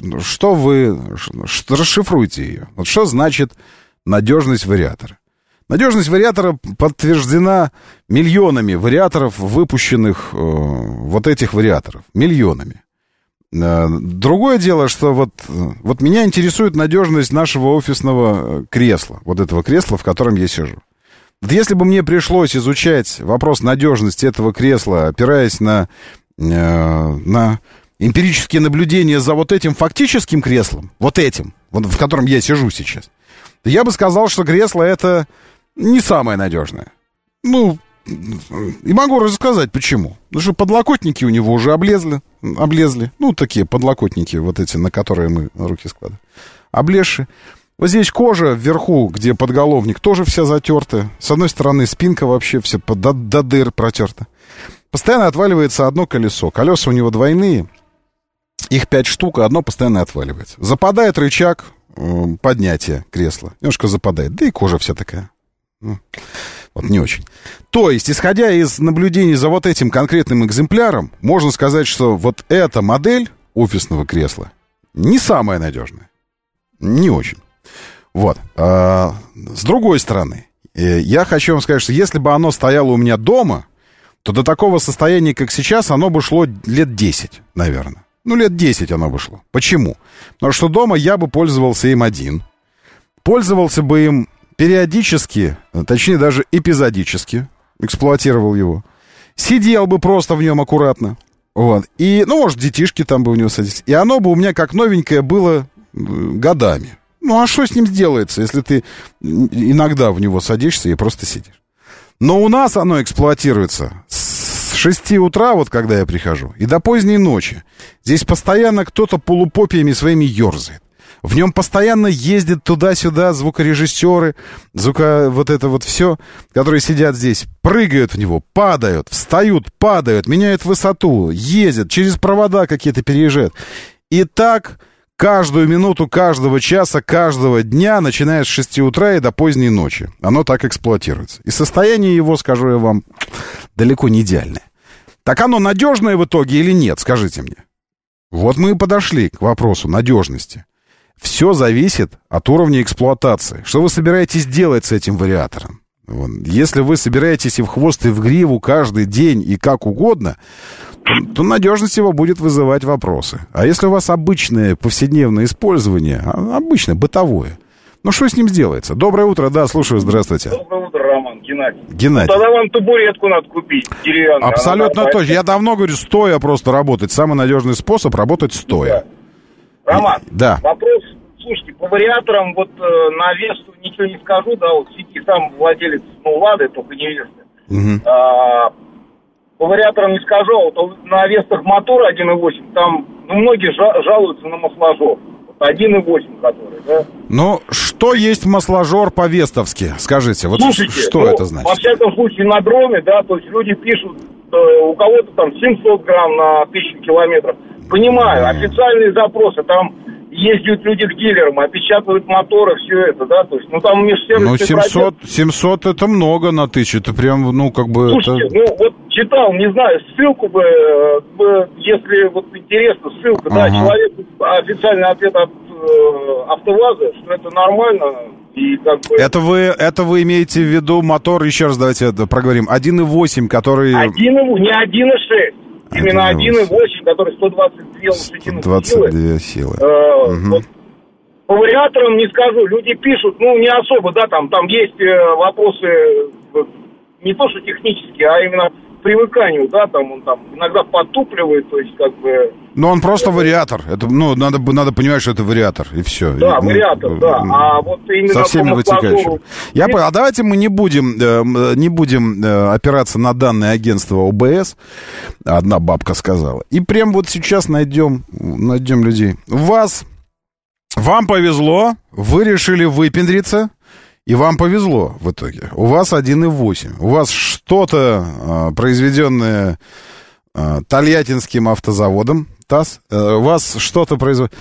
Расшифруйте ее. Вот что значит надежность вариатора? Надежность вариатора подтверждена миллионами вариаторов, выпущенных вот этих вариаторов. Миллионами. Другое дело, что вот меня интересует надежность нашего офисного кресла, вот этого кресла, в котором я сижу. Вот если бы мне пришлось изучать вопрос надежности этого кресла, опираясь на эмпирические наблюдения за вот этим фактическим креслом, вот этим, вот в котором я сижу сейчас, то я бы сказал, что кресло это не самое надежное. И могу рассказать, почему. Потому что подлокотники у него уже облезли. Такие подлокотники, вот эти, на которые мы руки складываем. Облезшие. Вот здесь кожа вверху, где подголовник, тоже вся затертая. С одной стороны спинка вообще вся до дыр протерта. Постоянно отваливается одно колесо. Колеса у него двойные. Их 5 штук, а одно постоянно отваливается. Западает рычаг поднятия кресла. Немножко западает. Да и кожа вся такая. Вот не очень. То есть, исходя из наблюдений за вот этим конкретным экземпляром, можно сказать, что вот эта модель офисного кресла не самая надежная. Не очень. Вот. С другой стороны, я хочу вам сказать, что если бы оно стояло у меня дома, то до такого состояния, как сейчас, оно бы шло лет 10, наверное. Лет 10 оно бы шло. Почему? Потому что дома я бы пользовался им один. Пользовался бы им периодически, точнее даже эпизодически эксплуатировал его. Сидел бы просто в нем аккуратно. Вот. И, может, детишки там бы у него садились. И оно бы у меня как новенькое было годами. А что с ним сделается, если ты иногда в него садишься и просто сидишь? Но у нас оно эксплуатируется с 6 утра, вот когда я прихожу, и до поздней ночи. Здесь постоянно кто-то полупопиями своими ерзает. В нем постоянно ездят туда-сюда звукорежиссеры, вот это вот все, которые сидят здесь, прыгают в него, падают, встают, падают, меняют высоту, ездят, через провода какие-то переезжают. И так каждую минуту, каждого часа, каждого дня, начиная с 6 утра и до поздней ночи. Оно так эксплуатируется. И состояние его, скажу я вам, далеко не идеальное. Так оно надежное в итоге или нет, скажите мне. Вот мы и подошли к вопросу надежности. Все зависит от уровня эксплуатации. Что вы собираетесь делать с этим вариатором? Если вы собираетесь и в хвост, и в гриву каждый день и как угодно, то надежность его будет вызывать вопросы. А если у вас обычное повседневное использование, обычное, бытовое, что с ним сделается? Доброе утро, да, слушаю, здравствуйте. Доброе утро, Роман, Геннадий. Тогда вам табуретку надо купить, деревянную. Абсолютно точно. Я давно говорю, стоя просто работать. Самый надежный способ работать стоя. Роман, да. Вопрос, слушайте, по вариаторам, на Весту ничего не скажу, да, в сети сам владелец, Лады, только не Веста. Угу. По вариаторам не скажу, на Вестах мотор 1.8, там, многие жалуются на масложор. 1.8 который, да? Что есть масложор по-вестовски? Скажите, слушайте, что это значит? Во всяком случае, на дроме, да, то есть люди пишут, у кого-то там 700 грамм на 1000 километров. Понимаю, официальные запросы, там ездят люди к дилерам, опечатывают моторы, все это, да, то есть, там межсервисный 700 это много на 1000, это прям, Слушайте, это... читал, не знаю, ссылку бы, если вот интересно, ссылка, да, человек, официальный ответ от АвтоВАЗа, что это нормально, и как бы... Это вы имеете в виду мотор, еще раз давайте проговорим, 1.8, который... не 1.6, именно 1.8, который 122 лошадиных силы. 122 силы. Вот. По вариаторам не скажу, люди пишут, ну, не особо, да, там есть вопросы, не то что технические, а именно привыканию, да, там он там иногда подтупливает, то есть как бы... Но он просто вариатор, это, ну, надо понимать, что это вариатор, и все. Да, вариатор, да, а вот именно... Со всеми вытекающими. Я понял, а давайте мы не будем опираться на данные агентства ОБС, одна бабка сказала, и прям вот сейчас найдем людей. Вам повезло, вы решили выпендриться, и вам повезло в итоге. У вас 1.8. У вас что-то, произведенное Тольяттинским автозаводом, ТАСС, у вас что-то производит...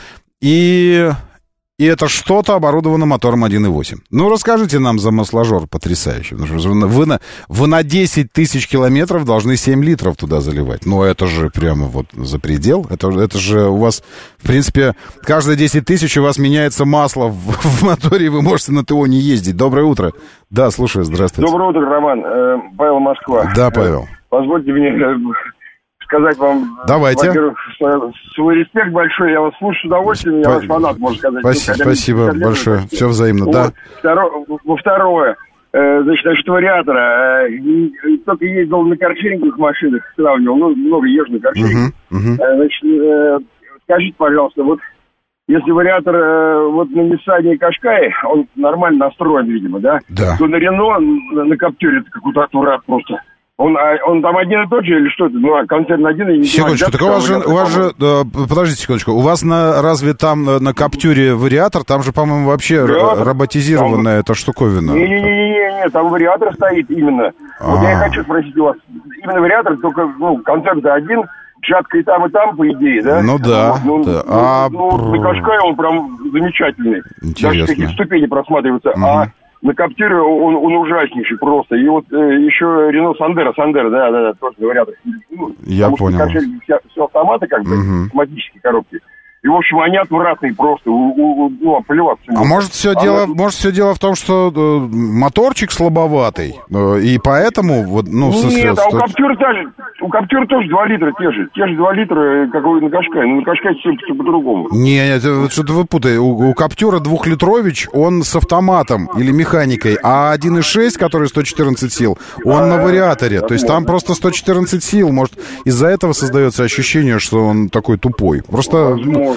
И это что-то оборудовано мотором 1.8. Ну, расскажите нам за масложор потрясающий. Потому что вы на 10 тысяч километров должны 7 литров туда заливать. Ну, это же прямо вот за предел. Это же у вас, в принципе, каждые 10 тысяч у вас меняется масло в моторе, и вы можете на ТО не ездить. Доброе утро. Да, слушаю, здравствуйте. Доброе утро, Роман. Павел, Москва. Да, Павел. Позвольте мне... сказать вам, давайте. Во-первых, свой респект большой, я вас слушаю с удовольствием, я ваш фанат, можно сказать. Спасибо большое, все взаимно, вот. да. Второе, значит, насчет вариатора, только ездил на каршерингах машинах, сравнивал, ну, много езжу на каршерингах. Значит, скажите, пожалуйста, вот если вариатор вот на Ниссане Кашкай, он нормально настроен, видимо, да? Да. То на Рено, на Каптюре, это какой-то отврат просто. Он там один и тот же или что это? Ну, концерн один и не... Секундочку, так у вас же, подождите секундочку, у вас разве там на Каптюре вариатор, там же, по-моему, вообще роботизированная эта штуковина. Не, там вариатор стоит именно. Вот я и хочу спросить у вас, именно вариатор, только, ну, концерн-то один, жатка и там, по идее, да? Ну да. Вот, на Кашкае он прям замечательный. Интересно. Даже какие ступени просматриваются. А на Каптюре он ужаснейший просто. И вот еще Рено Сандеро, да, тоже вариатор. Ну, я понял. Все автоматы, как бы, автоматические коробки. И, в общем, они отвратные просто, плеваться. А может, все дело в том, что моторчик слабоватый, и поэтому, вот, ну, нет, а у Каптюра тоже 2 литра те же 2 литра, как и на Кашкае, но на Кашкае все по-другому. Нет, что-то вы путаете, у Каптюра 2-литрович, он с автоматом или механикой, а 1.6, который 114 сил, он на вариаторе, то есть там просто 114 сил, может, из-за этого создается ощущение, что он такой тупой, просто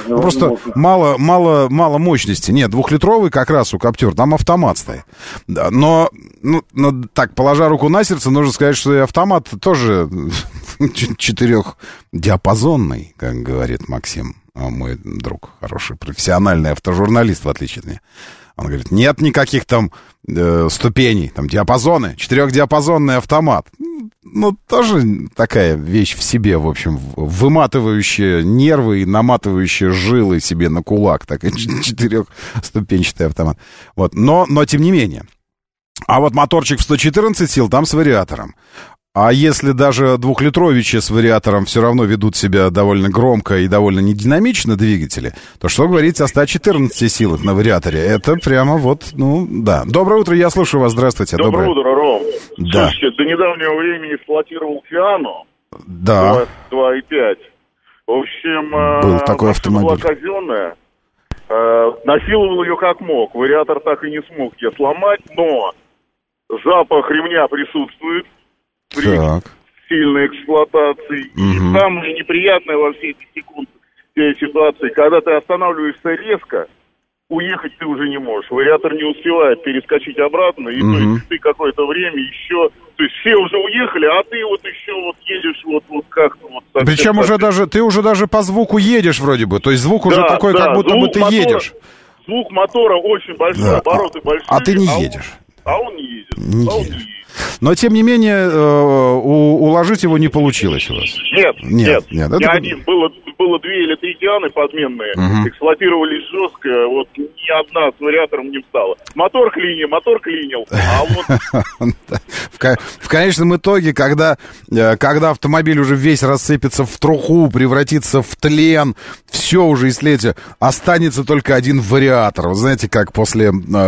мало мощности. Нет, 2-литровый как раз у Каптюр, там автомат стоит. Да, но так, положа руку на сердце, нужно сказать, что и автомат тоже 4-диапазонный, как говорит Максим, мой друг, хороший профессиональный автожурналист, в отличие от меня. Он говорит, нет никаких там ступеней, там диапазоны, 4-диапазонный автомат. Ну, тоже такая вещь в себе, в общем, выматывающая нервы и наматывающая жилы себе на кулак. Такой 4-ступенчатый автомат. Вот. Но тем не менее. А вот моторчик в 114 сил, там с вариатором. А если даже 2-литровичи с вариатором все равно ведут себя довольно громко и довольно нединамично двигатели, то что говорить о 114 силах на вариаторе? Это прямо вот, ну, да. Доброе утро, я слушаю вас, здравствуйте. Доброе утро, Ром. Да. Слушайте, до недавнего времени эксплуатировал Фиану. Да. 2.5. В общем, был такой автомобиль. Была казенная. Насиловал ее как мог. Вариатор так и не смог я сломать, но запах ремня присутствует. При сильной эксплуатации. И самое неприятное во всей этой ситуации, когда ты останавливаешься резко, уехать ты уже не можешь. Вариатор не успевает перескочить обратно, и то есть ты какое-то время еще... То есть все уже уехали, а ты вот еще вот едешь вот как-то вот... Причем уже ты уже даже по звуку едешь вроде бы. То есть звук уже такой, как будто бы ты едешь. Звук мотора очень большой, обороты большие. А ты не едешь. А он не едет. Но, тем не менее, уложить его не получилось у вас. Нет. Не один. Было 2 или 3 Дианы подменные. Эксплуатировались жестко. Вот ни одна с вариатором не встала. Мотор клинил. А вот... В конечном итоге, когда автомобиль уже весь рассыпется в труху, превратится в тлен, все уже истлеет, останется только один вариатор. Вы знаете, как после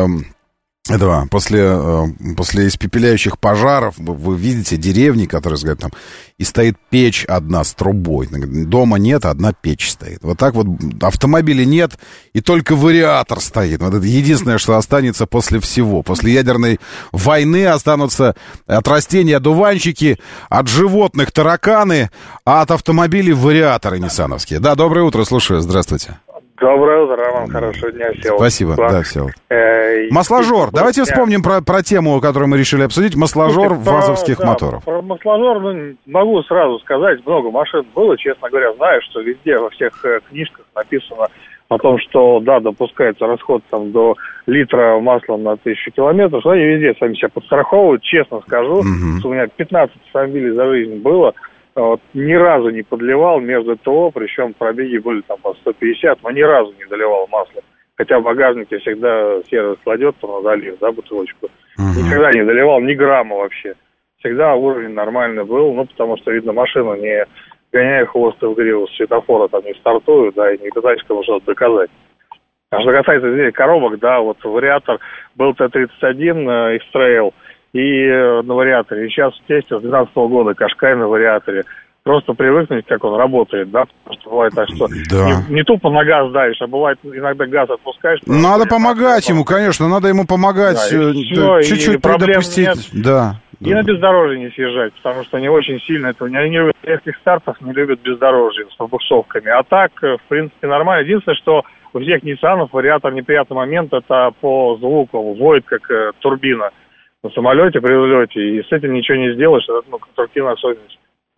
испепеляющих пожаров вы видите деревни, которые сгорят там, и стоит печь одна с трубой. Дома нет, одна печь стоит. Вот так вот автомобиля нет, и только вариатор стоит. Вот это единственное, что останется после всего. После ядерной войны останутся от растений одуванчики, от животных тараканы, а от автомобилей вариаторы ниссановские. Да, доброе утро, слушаю, здравствуйте. Доброе утро, Роман, хорошего дня, Всеволод. Спасибо, да, Всеволод. Масложор, давайте вспомним про тему, которую мы решили обсудить, масложор вазовских моторов. Про масложор, могу сразу сказать, много машин было, честно говоря, знаю, что везде, во всех книжках написано о том, что, да, допускается расход там до литра масла на 1000 километров, что они везде сами себя подстраховывают, честно скажу, что у меня 15 автомобилей за жизнь было. Вот, ни разу не подливал между ТО, причем пробеги были там по 150, но ни разу не доливал масло. Хотя в багажнике всегда сервис кладет на долив, да, бутылочку. Никогда не доливал ни грамма вообще. Всегда уровень нормальный был, потому что, видно, машину не гоняя хвост в гриву с светофора, там не стартую, да, и не пытаюсь кому что-то доказать. А что касается здесь коробок, да, вот вариатор был Т-31 X-Trail, и на вариаторе. И сейчас в тесте с 2012 года Кашкай на вариаторе. Просто привыкнуть, как он работает, да, потому что бывает так, что не тупо на газ давишь, а бывает иногда газ отпускаешь. Надо помогать ему, конечно, надо ему помогать, да, чуть-чуть предопустить. Нет. Да. И на бездорожье не съезжать, потому что они очень сильно этого не любят резких стартов, не любят бездорожье с побуксовками. А так, в принципе, нормально. Единственное, что у всех Ниссанов вариатор неприятный момент, это по звуку, воет как турбина на самолете при взлете, и с этим ничего не сделаешь, это конструктивная особенность.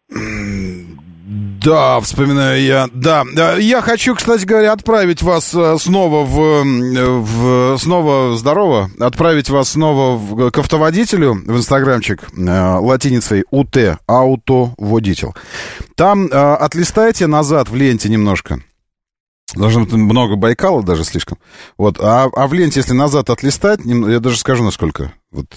Да, вспоминаю я. Да, я хочу, кстати говоря, отправить вас снова здорово, отправить вас снова к автоводителю в инстаграмчик латиницей УТ, автоводитель. Там отлистайте назад в ленте немножко. Должно быть много Байкала, даже слишком. Вот. А в ленте, если назад отлистать, я даже скажу, насколько. Вот,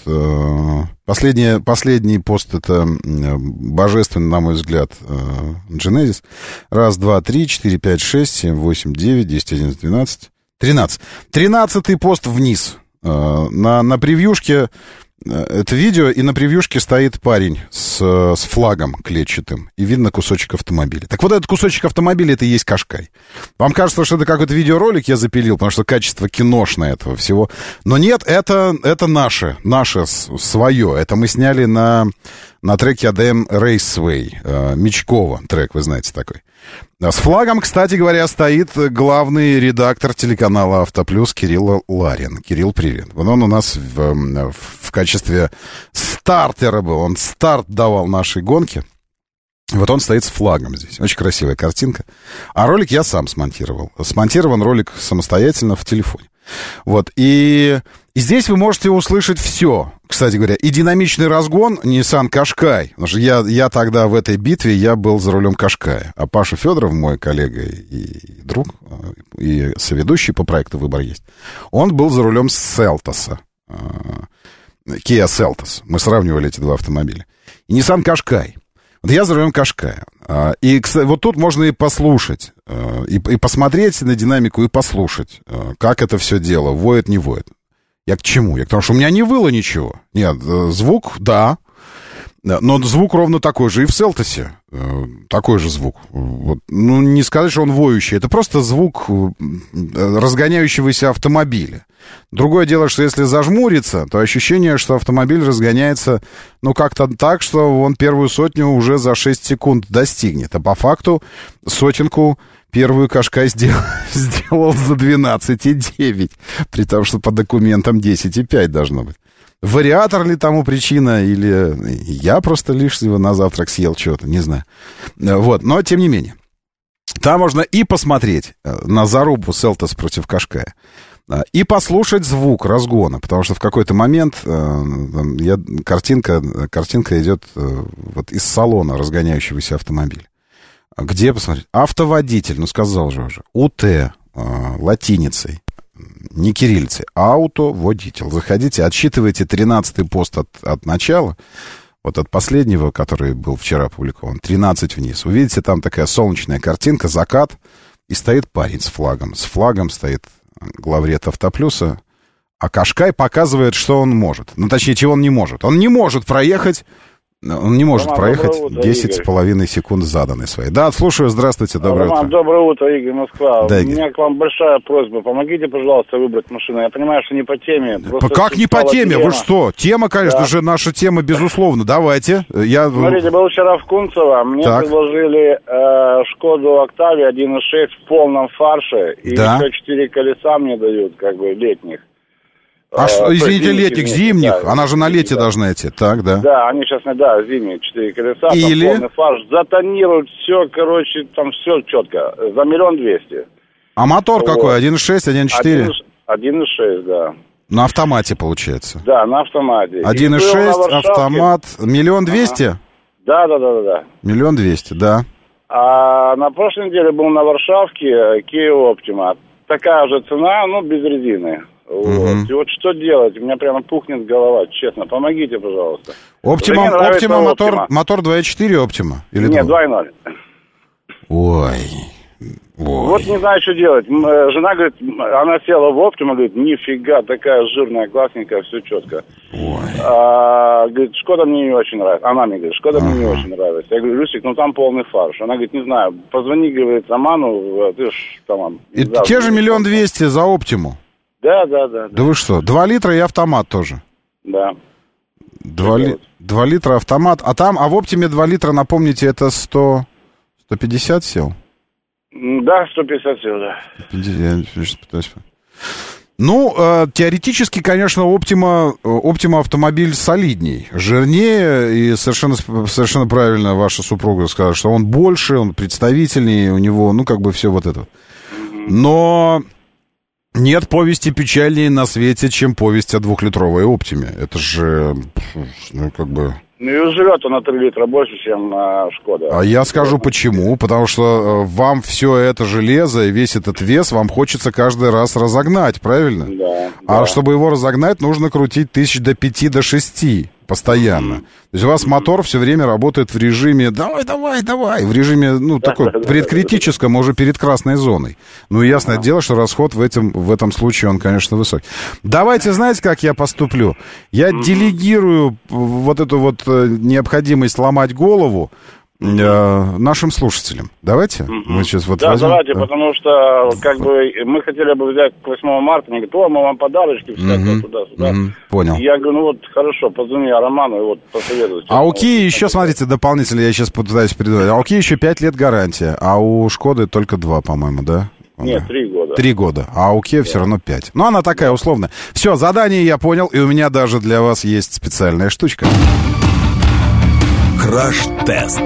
последний пост — это божественный, на мой взгляд, Genesis. 1, 2, 3, 4, 5, 6, 7, 8, 9, 10, 11, 12, 13. 13-й пост вниз. На превьюшке это видео, и на превьюшке стоит парень с флагом клетчатым, и видно кусочек автомобиля. Так вот, этот кусочек автомобиля — это и есть Кашкай. Вам кажется, что это какой-то видеоролик я запилил, потому что качество киношное этого всего. Но нет, это наше свое. Это мы сняли на треке ADM Raceway. Мечкова трек, вы знаете такой. С флагом, кстати говоря, стоит главный редактор телеканала «Автоплюс» Кирилл Ларин. Кирилл, привет. Вот он у нас в качестве стартера был. Он старт давал нашей гонке. Вот он стоит с флагом здесь. Очень красивая картинка. А ролик я сам смонтировал. Смонтирован ролик самостоятельно в телефоне. Вот. И здесь вы можете услышать все. Кстати говоря, и динамичный разгон Nissan Qashqai. Потому что я тогда в этой битве я был за рулем Qashqai. А Паша Федоров, мой коллега и друг, и соведущий по проекту «Выбор есть», он был за рулем Seltos. Kia Seltos. Мы сравнивали эти два автомобиля. И Nissan Qashqai. Вот я за рулем Qashqai. И, кстати, вот тут можно и послушать, и посмотреть на динамику, и послушать, как это все дело, воет, не воет. Я к чему? Я к тому, что у меня не выло ничего. Нет, звук, да, но звук ровно такой же и в Селтосе. Такой же звук. Вот. Ну, не сказать, что он воющий. Это просто звук разгоняющегося автомобиля. Другое дело, что если зажмуриться, то ощущение, что автомобиль разгоняется, ну, как-то так, что он первую сотню уже за 6 секунд достигнет. А по факту сотенку первую Qashqai сделал за 12,9. При том, что по документам 10,5 должно быть. Вариатор ли тому причина, или я просто лишнего на завтрак съел чего-то, не знаю. Вот, но тем не менее. Там можно и посмотреть на зарубу Seltos против Qashqai. и послушать звук разгона, потому что в какой-то момент картинка идет вот из салона разгоняющегося автомобиля. Где посмотреть? Автоводитель, ну сказал же уже, УТ, латиницей, не кириллицей, автоводитель. Заходите, отсчитывайте 13-й пост от начала, вот от последнего, который был вчера опубликован, 13 вниз. Увидите, там такая солнечная картинка, закат, и стоит парень с флагом. С флагом стоит главред Автоплюса, а Кашкай показывает, что он может. Ну, точнее, чего он не может. Он не может проехать 10,5 секунд заданной своей. Да, слушаю, здравствуйте, доброе утро. Доброе утро, Игорь, Москва. Да, У меня к вам большая просьба. Помогите, пожалуйста, выбрать машину. Я понимаю, что не по теме. Как не по теме? Вы что? Тема, конечно же, наша тема, безусловно. Давайте. Смотрите, был вчера в Кунцево. Мне предложили Шкоду Октавию 1.6 в полном фарше. И еще 4 колеса мне дают, как бы, летних. Извините, летних, зимних. Да, она же на лете должна идти. Так, да. Да, они сейчас, зимние 4 колеса. Или? Там полный фарш. Затонируют все, короче, там все четко. За 1 200 000. А мотор какой? 1.6, 1.4? 1.6, да. На автомате, получается? Да, на автомате. 1.6, автомат. 1 200 000? Да. 1 200 000, да. А на прошлой неделе был на Варшавке Kia Optima. Такая же цена, но без резины. Вот. И вот что делать? У меня прямо пухнет голова, честно. Помогите, пожалуйста. Оптима мотор 2.4 Оптима? Нет, 2.0. Ой. Вот не знаю, что делать. Жена говорит, она села в Оптиму, говорит, нифига, такая жирная, классненькая, все четко. Говорит, Шкода мне не очень нравится. Она мне говорит, Шкода мне не очень нравится. Я говорю, Люсик, там полный фарш. Она говорит, не знаю, позвони, говорит, Роману, ты ж там... И те же 1 200 000 за Оптиму? Да. Да вы что, 2 литра и автомат тоже? Да. 2 литра автомат. А в Оптиме 2 литра, напомните, это 150 сил? Да, 150 сил, да. Я сейчас пытаюсь... Ну, теоретически, конечно, Оптима автомобиль солидней, жирнее, и совершенно правильно ваша супруга сказала, что он больше, он представительнее, у него, все вот это. Но нет повести печальнее на свете, чем повесть о 2-литровой Оптиме. Это же, Ну и живет он на 3 литра больше, чем Шкода. А я скажу почему. Потому что вам все это железо и весь этот вес вам хочется каждый раз разогнать, правильно? Да. А чтобы его разогнать, нужно крутить 5-6 постоянно. То есть у вас мотор все время работает в режиме давай, в режиме, такой предкритическом, уже перед красной зоной. Ну, ясное дело, что расход в этом случае, он, конечно, высокий. Давайте, знаете, как я поступлю? Я делегирую вот эту вот необходимость ломать голову нашим слушателям. Давайте? Мы сейчас возьмем. Давайте, потому что, мы хотели бы взять к 8 марта, они говорят, мы вам подарочки всякие туда-сюда. Понял. Я говорю, хорошо, позвони Роману и посоветуйте. А у Kia еще, смотрите, дополнительно, я сейчас пытаюсь передавать, а у Kia еще 5 лет гарантия, а у Шкоды только 2, по-моему, да? Нет, 3 года. 3 года, а у Kia все равно 5. Но она такая условная. Все, задание я понял, и у меня даже для вас есть специальная штучка. Краш-тест.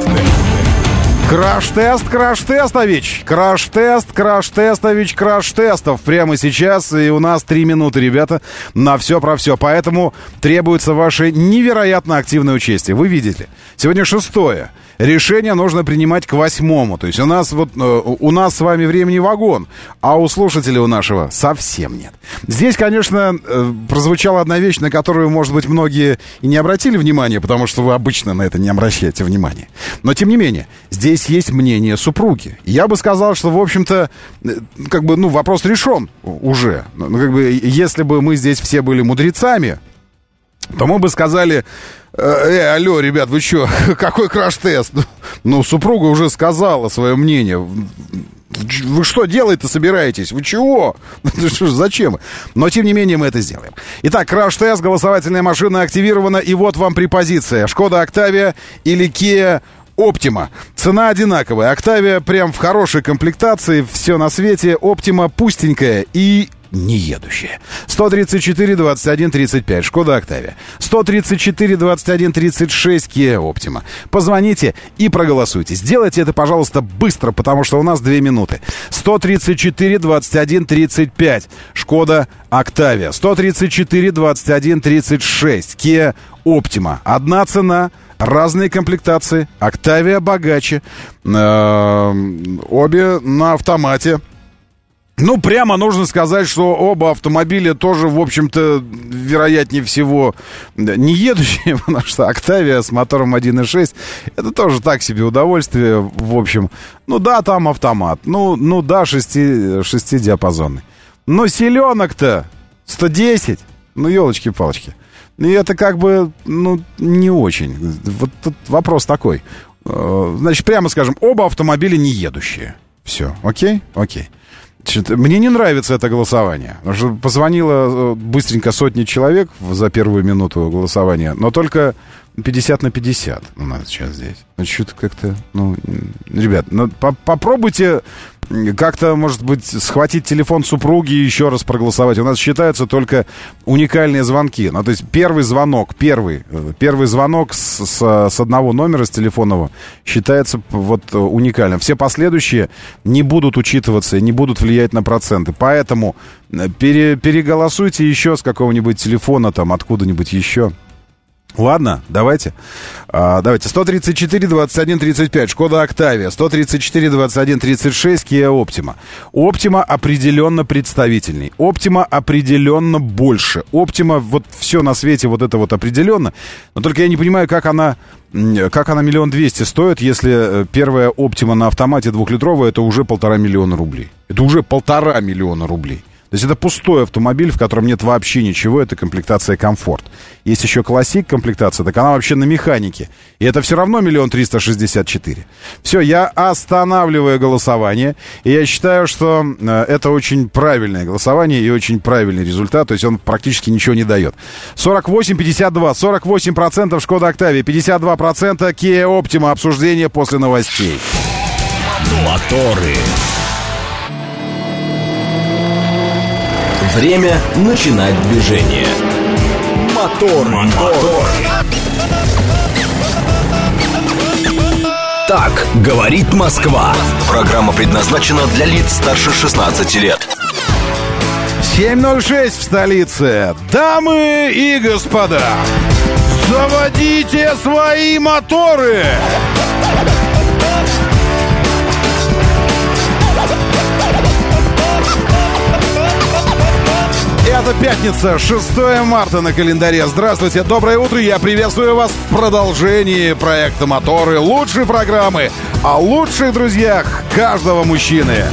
Краш-тестович прямо сейчас. И у нас 3 минуты, ребята, на все про все. Поэтому требуется ваше невероятно активное участие. Вы видите, сегодня 6-е. Решение нужно принимать к 8-му. То есть у нас с вами времени вагон, а у слушателя у нашего совсем нет. Здесь, конечно, прозвучала одна вещь, на которую, может быть, многие и не обратили внимания, потому что вы обычно на это не обращаете внимания. Но, тем не менее, здесь есть мнение супруги. Я бы сказал, что, в общем-то, вопрос решен уже. Если бы мы здесь все были мудрецами, то мы бы сказали... алло, ребят, вы что, какой краш-тест? Супруга уже сказала свое мнение. Вы что делать-то собираетесь? Вы чего? Зачем? Но, тем не менее, мы это сделаем. Итак, краш-тест, голосовательная машина активирована, и вот вам препозиция. Шкода Октавия или Kia Optima. Цена одинаковая. Октавия прям в хорошей комплектации, все на свете. Optima пустенькая и неедущая. 134-21-35, Шкода Октавия. 134-21-36, Kia Optima. Позвоните и проголосуйте. Сделайте это, пожалуйста, быстро, потому что у нас 2 минуты. 134-21-35, Шкода Октавия. 134-21-36, Kia Optima. Одна цена, разные комплектации. Октавия богаче. Обе на автомате. Ну, прямо нужно сказать, что оба автомобиля тоже, в общем-то, вероятнее всего, не едущие, потому что Октавия с мотором 1.6, это тоже так себе удовольствие, в общем. Ну, да, там автомат. Ну да, 6-диапазонный. Но селенок-то 110. Ну, елочки-палочки. И это как бы, не очень. Вот тут вопрос такой. Значит, прямо скажем, оба автомобиля не едущие. Все, окей? Окей. Мне не нравится это голосование. Потому что позвонило быстренько сотни человек за первую минуту голосования, но только 50/50 у нас сейчас здесь. Что-то как-то, ребят, попробуйте как-то, может быть, схватить телефон супруги и еще раз проголосовать. У нас считаются только уникальные звонки. То есть первый звонок с одного номера, с телефонного, считается вот уникальным. Все последующие не будут учитываться и не будут влиять на проценты. Поэтому переголосуйте еще с какого-нибудь телефона, там, откуда-нибудь еще. Ладно, давайте. 134-21-35, Шкода Октавия. 134-21-36, Kia Optima. Optima определенно представительней. Optima определенно больше. Optima, вот все на свете вот это вот определенно. Но только я не понимаю, как она 1 200 000 стоит, если первая Optima на автомате 2-литровая, это уже 1,5 миллиона рублей. Это уже 1,5 миллиона рублей. То есть это пустой автомобиль, в котором нет вообще ничего, это комплектация комфорт. Есть еще классик комплектация, так она вообще на механике. И это все равно 1 364 000. Все, я останавливаю голосование. И я считаю, что это очень правильное голосование и очень правильный результат. То есть он практически ничего не дает. 48-52, 48% Шкода Октавия, 52% Kia Optima. Обсуждение после новостей. Моторы. Время начинать движение. Мотор. Так говорит Москва. Программа предназначена для лиц старше 16 лет. 7:06 в столице. Дамы и господа, заводите свои моторы! Это пятница, 6 марта на календаре. Здравствуйте, доброе утро. Я приветствую вас в продолжении проекта «Моторы». Лучшей программы о лучших друзьях каждого мужчины.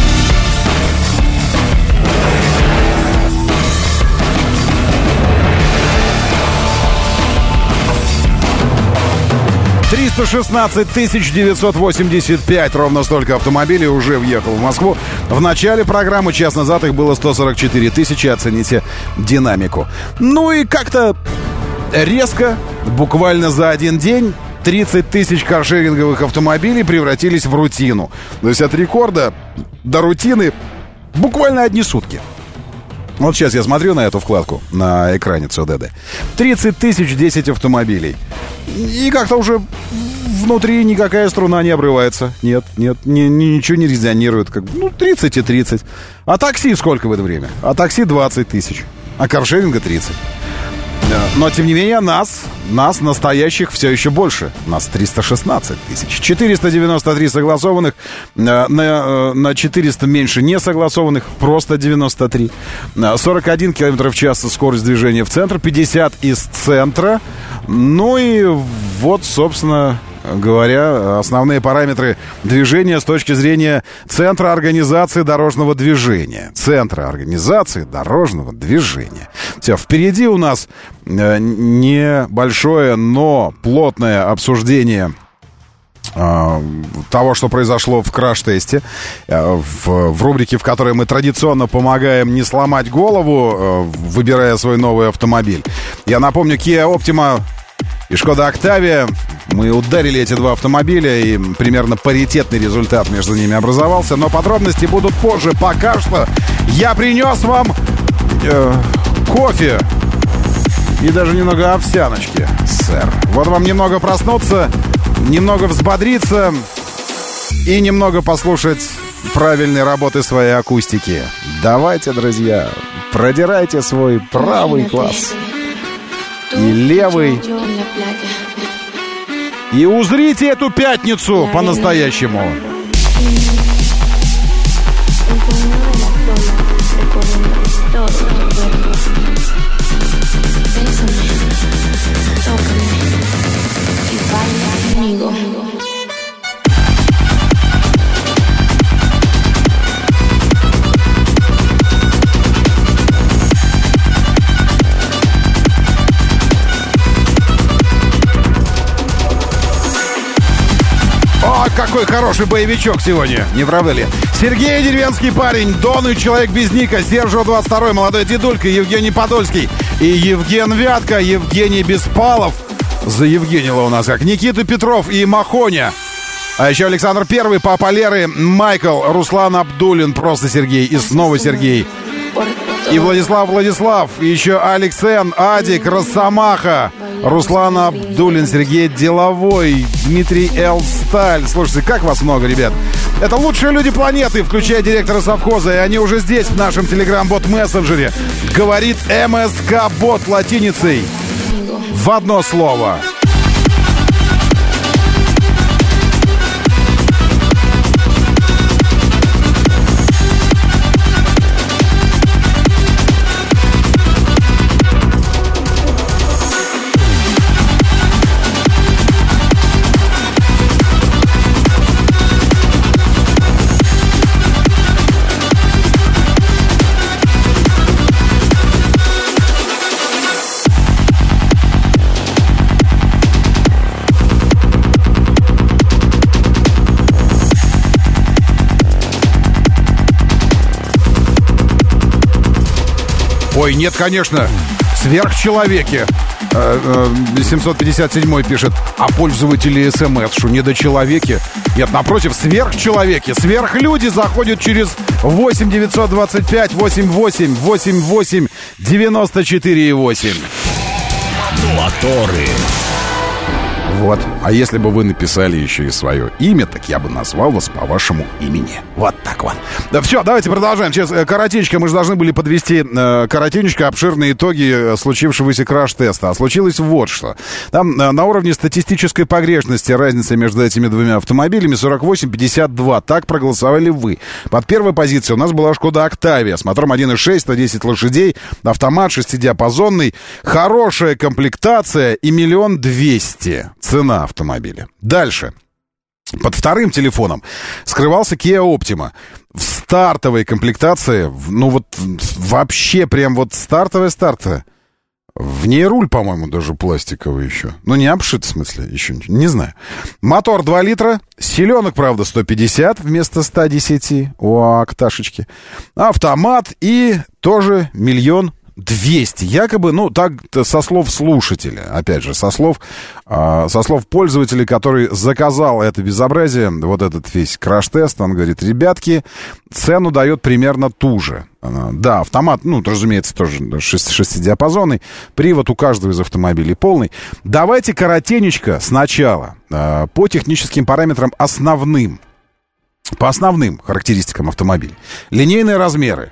$316 985, ровно столько автомобилей уже въехал в Москву. В начале программы, час назад, их было 144 000, оцените динамику. Ну и как-то резко, буквально за один день, 30 000 каршеринговых автомобилей превратились в рутину. То есть от рекорда до рутины буквально одни сутки. Вот сейчас я смотрю на эту вкладку на экране ЦОДД. 30 000, 10 автомобилей. И как-то уже внутри никакая струна не обрывается. Нет, ничего не резонирует. 30 и 30. А такси сколько в это время? А такси 20 000. А каршеринга 30. Но, тем не менее, нас настоящих все еще больше. Нас 316 000. 493 согласованных. На 400 меньше несогласованных. Просто 93. 41 км в час скорость движения в центр. 50 из центра. Ну и вот, собственно говоря, основные параметры движения с точки зрения Центра организации дорожного движения. Центра организации дорожного движения. Все, впереди у нас небольшое, но плотное обсуждение того, что произошло в краш-тесте, в рубрике, в которой мы традиционно помогаем не сломать голову, выбирая свой новый автомобиль. Я напомню, Kia Optima и Шкода Октавия Мы ударили эти два автомобиля, и примерно паритетный результат между ними образовался. Но подробности будут позже. Пока что я принес вам кофе и даже немного овсяночки, сэр. Вот вам немного проснуться, немного взбодриться и немного послушать правильной работы своей акустики. Давайте, друзья, продирайте свой правый глаз и левый. И узрите эту пятницу по-настоящему. Какой хороший боевичок сегодня, не правда ли? Сергей деревенский парень, Дон и человек без ника, Сержио 22, молодой дедулька, Евгений Подольский и Евген Вятка, Евгений Беспалов. Заевгенило у нас как. Никита Петров и Махоня. А еще Александр Первый, Папа Леры, Майкл, Руслан Абдулин, просто Сергей и снова Сергей. И Владислав, еще Алексен, Адик, Росомаха, Руслан Абдулин, Сергей Деловой, Дмитрий Л. Сталь. Слушайте, как вас много, ребят. Это лучшие люди планеты, включая директора совхоза. И они уже здесь, в нашем телеграм-бот-мессенджере. Говорит МСК-бот латиницей. В одно слово. Ой, нет, конечно, сверхчеловеки. 757 пишет, а пользователи СМС, недочеловеки? Нет, напротив, сверхчеловеки. Сверхлюди заходят через 8 925 88 88 94,8. Моторы. Вот. А если бы вы написали еще и свое имя, так я бы назвал вас по вашему имени. Вот так вот. Да, все, давайте продолжаем. Сейчас коротенько. Мы же должны были подвести коротенько обширные итоги случившегося краш-теста. А случилось вот что. Там на уровне статистической погрешности разница между этими двумя автомобилями 48-52. Так проголосовали вы. Под первой позицией у нас была Шкода Октавия с мотором 1.6, 110 лошадей, автомат шестидиапазонный, хорошая комплектация и 1 200 000 цена автомобиля. Дальше. Под вторым телефоном скрывался Kia Optima. В стартовой комплектации, ну вот вообще прям вот стартовая. В ней руль, по-моему, даже пластиковый еще. Ну, не обшит, в смысле, еще ничего. Не знаю. Мотор 2 литра. Селенок, правда, 150 вместо 110 у Окташечки. Автомат и тоже 1 200 000. Якобы, ну, так, со слов слушателя. Опять же, со слов пользователя, который заказал это безобразие, вот этот весь краш-тест, он говорит, ребятки, цену дает примерно ту же. Да, автомат, ну, разумеется, тоже шестидиапазонный. Привод у каждого из автомобилей полный. Давайте коротенечко сначала по техническим параметрам основным. По основным характеристикам автомобиля. Линейные размеры.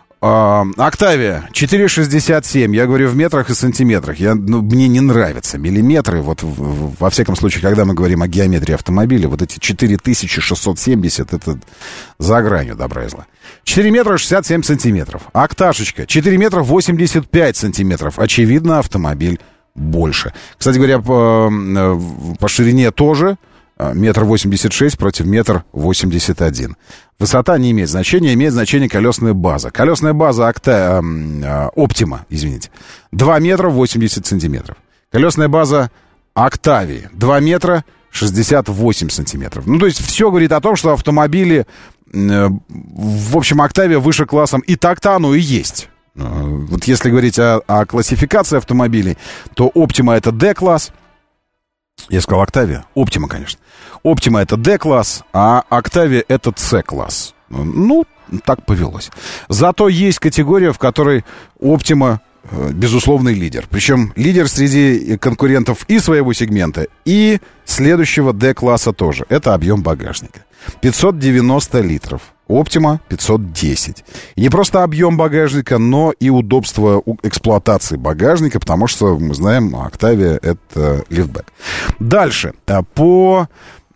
Октавия 4,67. Я говорю в метрах и сантиметрах. Мне не нравятся миллиметры. Вот во всяком случае, когда мы говорим о геометрии автомобиля, вот эти 4670 это за гранью добра и зла. 4 метра 67 сантиметров. Окташечка 4 метра 85 сантиметров. Очевидно, автомобиль больше. Кстати говоря, по ширине тоже. 1,86 м против 1,81 м. Высота не имеет значения, имеет значение колесная база. Колесная база Optima, извините, 2 метра 80 сантиметров. Колесная база Октавии 2 метра 68 сантиметров. Ну, то есть все говорит о том, что автомобили, в общем, Октавия выше классом, и так-то оно и есть. Вот если говорить о классификации автомобилей, то Optima это D-класс, Я сказал Октавия. Оптима, конечно. Оптима это D-класс, а Октавия это C-класс. Ну, так повелось. Зато есть категория, в которой Оптима безусловный лидер. Причем лидер среди конкурентов и своего сегмента, и следующего D-класса тоже. Это объем багажника. 590 литров. Оптима 510. И не просто объем багажника, но и удобство эксплуатации багажника, потому что, мы знаем, Октавия — это лифтбэк. Дальше. По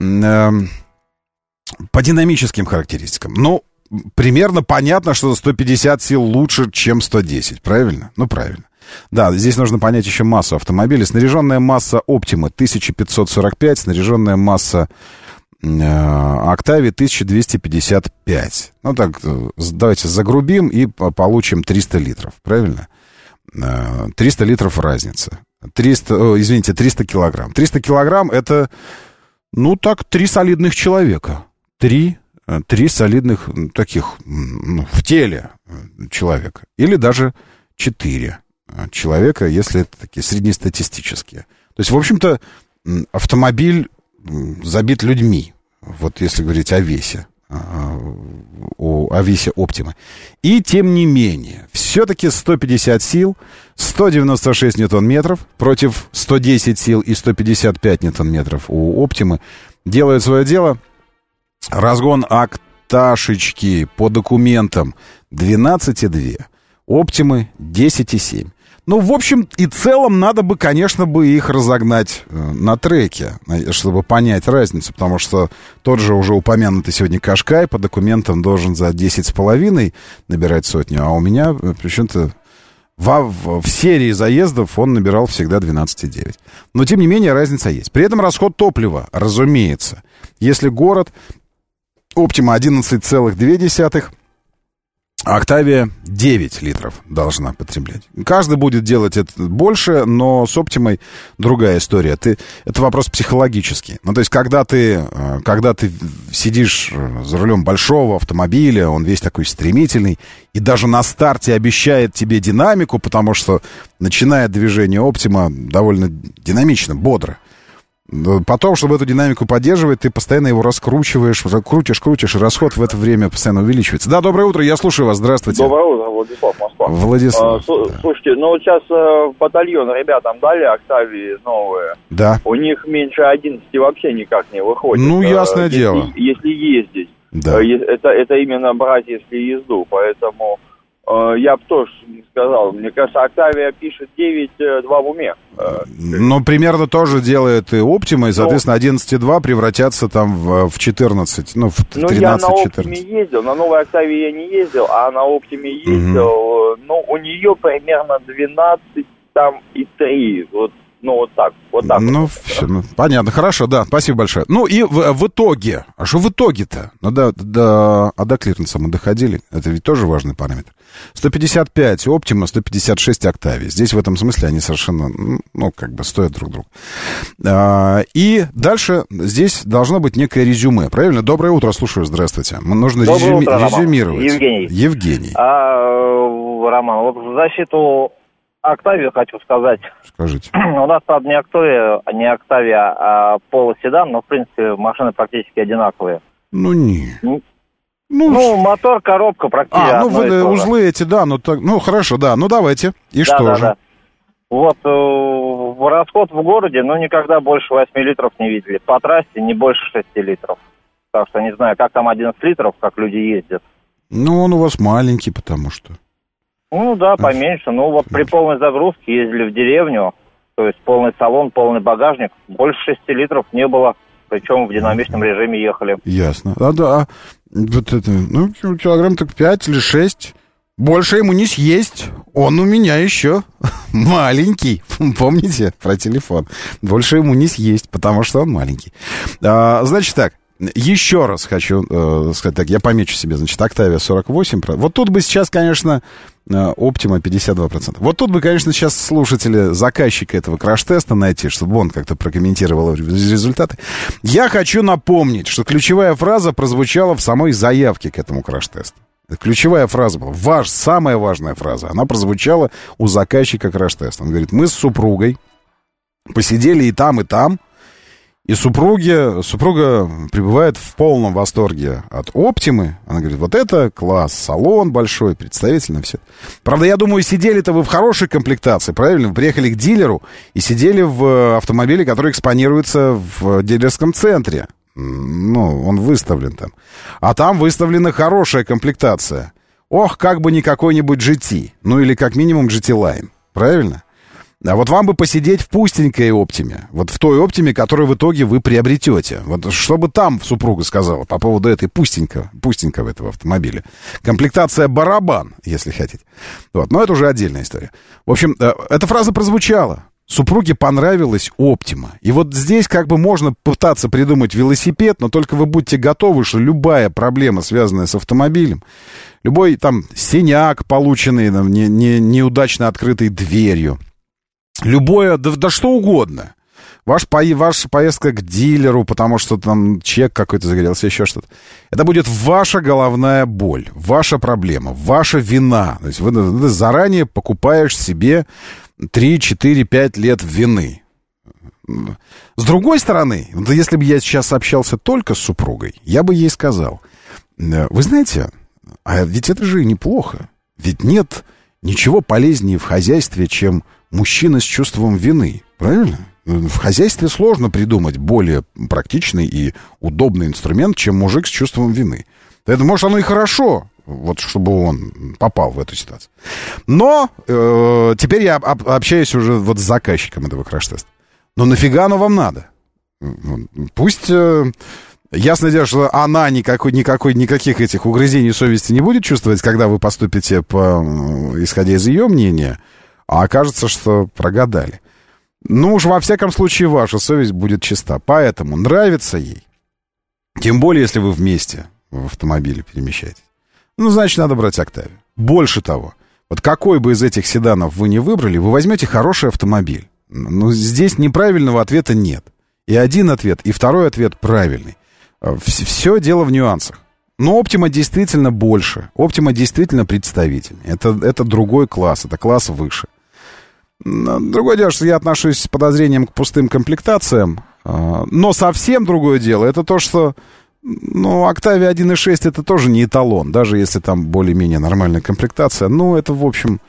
динамическим характеристикам. Ну, примерно понятно, что 150 сил лучше, чем 110. Правильно? Ну, правильно. Да, здесь нужно понять еще массу автомобиля. Снаряженная масса Оптимы 1545, снаряженная масса Октавии 1255. Ну так, давайте загрубим и получим 300 литров, правильно? 300 литров разница. 300 килограмм. 300 килограмм это, ну так, 3 солидных человека. 3 солидных таких в теле человека. Или даже 4 человека, если это такие среднестатистические. То есть, в общем-то, автомобиль забит людьми. Вот если говорить о весе. О весе Оптимы. И тем не менее, все-таки 150 сил, 196 ньютон-метров против 110 сил и 155 ньютон-метров у Оптимы делают свое дело. Разгон окташечки по документам 12,2. Оптимы 10,7. Ну, в общем и целом, надо бы, конечно, их разогнать на треке, чтобы понять разницу, потому что тот же уже упомянутый сегодня Кашкай по документам должен за 10,5 набирать сотню, а у меня почему-то в серии заездов он набирал всегда 12,9. Но, тем не менее, разница есть. При этом расход топлива, разумеется. Если город, Оптима 11,2, Октавия 9 литров должна потреблять. Каждый будет делать это больше, но с Оптимой другая история. Это вопрос психологический. Ну, то есть, когда ты сидишь за рулем большого автомобиля, он весь такой стремительный, и даже на старте обещает тебе динамику, потому что начинает движение Оптима довольно динамично, бодро. Потом, чтобы эту динамику поддерживать, ты постоянно его раскручиваешь, крутишь, и расход в это время постоянно увеличивается. Да, доброе утро, я слушаю вас, здравствуйте. Доброе утро, Владислав, Москва. Владислав. Слушайте, ну вот сейчас батальон ребятам дали Октавии новые. Да. У них меньше 11 вообще никак не выходит. Ну, ясное дело. Если ездить. Да. Это именно брать, если езду, поэтому... Я бы тоже не сказал. Мне кажется, Октавия пишет 9,2 в уме. Ну, примерно тоже делает и Оптима, и, соответственно, 11,2 превратятся там в 14, ну, в 13-14. Ну, я на Оптиме ездил, на новой Октавии я не ездил, а на Оптиме ездил. Ну, у нее примерно 12 там и 3, вот. Ну, вот так. Ну, все, ну, понятно, хорошо, да, спасибо большое. Ну, и в итоге, а что в итоге-то? Ну, до клиренса мы доходили, это ведь тоже важный параметр. 155 Оптима, 156 Октавия. Здесь в этом смысле они совершенно, ну, как бы стоят друг друга. И дальше здесь должно быть некое резюме, правильно? Доброе утро, слушаю, здравствуйте. Нужно резюмировать. Евгений. Роман, вот в защиту Октавию хочу сказать. Скажите. У нас, правда, не Октавия, а полуседан, но, в принципе, машины практически одинаковые. Ну, не. Ну, мотор, коробка практически узлы эти, да, ну, хорошо, да, ну, давайте. И что же? Да. Вот, расход в городе, никогда больше 8 литров не видели. По трассе не больше 6 литров. Так что не знаю, как там 11 литров, как люди ездят. Ну, он у вас маленький, потому что... Ну, да, поменьше. Ну, вот при полной загрузке ездили в деревню, то есть полный салон, полный багажник, больше 6 литров не было, причем в динамичном режиме ехали. Ясно. Вот это, килограмм так 5 или 6. Больше ему не съесть. Он у меня еще маленький. Помните про телефон? Больше ему не съесть, потому что он маленький. Значит так. Еще раз хочу сказать так, я помечу себе, значит, Октавия 48%. Вот тут бы сейчас, конечно, Оптима 52%. Вот тут бы, конечно, сейчас слушатели заказчика этого краш-теста найти, чтобы он как-то прокомментировал результаты. Я хочу напомнить, что ключевая фраза прозвучала в самой заявке к этому краш-тесту. Ключевая фраза была, самая важная фраза, она прозвучала у заказчика краш-теста. Он говорит, мы с супругой посидели и там, И супруга пребывает в полном восторге от Оптимы. Она говорит, вот это класс, салон большой, представительно все. Правда, я думаю, сидели-то вы в хорошей комплектации, правильно? Вы приехали к дилеру и сидели в автомобиле, который экспонируется в дилерском центре. Ну, он выставлен там. А там выставлена хорошая комплектация. Ох, как бы не какой-нибудь GT. Ну, или как минимум GT Line. Правильно? А вот вам бы посидеть в пустенькой Оптиме. Вот в той Оптиме, которую в итоге вы приобретете. Вот что бы там супруга сказала по поводу этой пустенького этого автомобиля. Комплектация барабан, если хотите. Вот. Но это уже отдельная история. В общем, эта фраза прозвучала. Супруге понравилась Оптима. И вот здесь как бы можно пытаться придумать велосипед, но только вы будьте готовы, что любая проблема, связанная с автомобилем, любой там синяк, полученный там, неудачно открытой дверью, любое, да что угодно. Ваша поездка к дилеру, потому что там чек какой-то загорелся, еще что-то. Это будет ваша головная боль, ваша проблема, ваша вина. То есть вы заранее покупаешь себе 3, 4, 5 лет вины. С другой стороны, если бы я сейчас общался только с супругой, я бы ей сказал, вы знаете, а ведь это же неплохо. Ведь нет ничего полезнее в хозяйстве, чем мужчина с чувством вины. Правильно? В хозяйстве сложно придумать более практичный и удобный инструмент, чем мужик с чувством вины. Это, может, оно и хорошо, вот, чтобы он попал в эту ситуацию. Но теперь я общаюсь уже вот с заказчиком этого краш-теста. Но нафига оно вам надо? Пусть... Ясное дело, что она никаких этих угрызений совести не будет чувствовать, когда вы поступите исходя из ее мнения, а окажется, что прогадали. Ну уж во всяком случае ваша совесть будет чиста. Поэтому нравится ей, тем более если вы вместе в автомобиле перемещаетесь, ну, значит, надо брать Октавию. Больше того, вот какой бы из этих седанов вы не выбрали, вы возьмете хороший автомобиль. Ну, здесь неправильного ответа нет. И один ответ, и второй ответ правильный. Все дело в нюансах. Но Оптима действительно больше. Оптима действительно представительнее. Это другой класс, это класс выше. Другое дело, что я отношусь с подозрением к пустым комплектациям. Но совсем другое дело, это то, что Octavia 1.6 это тоже не эталон. Даже если там более-менее нормальная комплектация. Ну, это, в общем,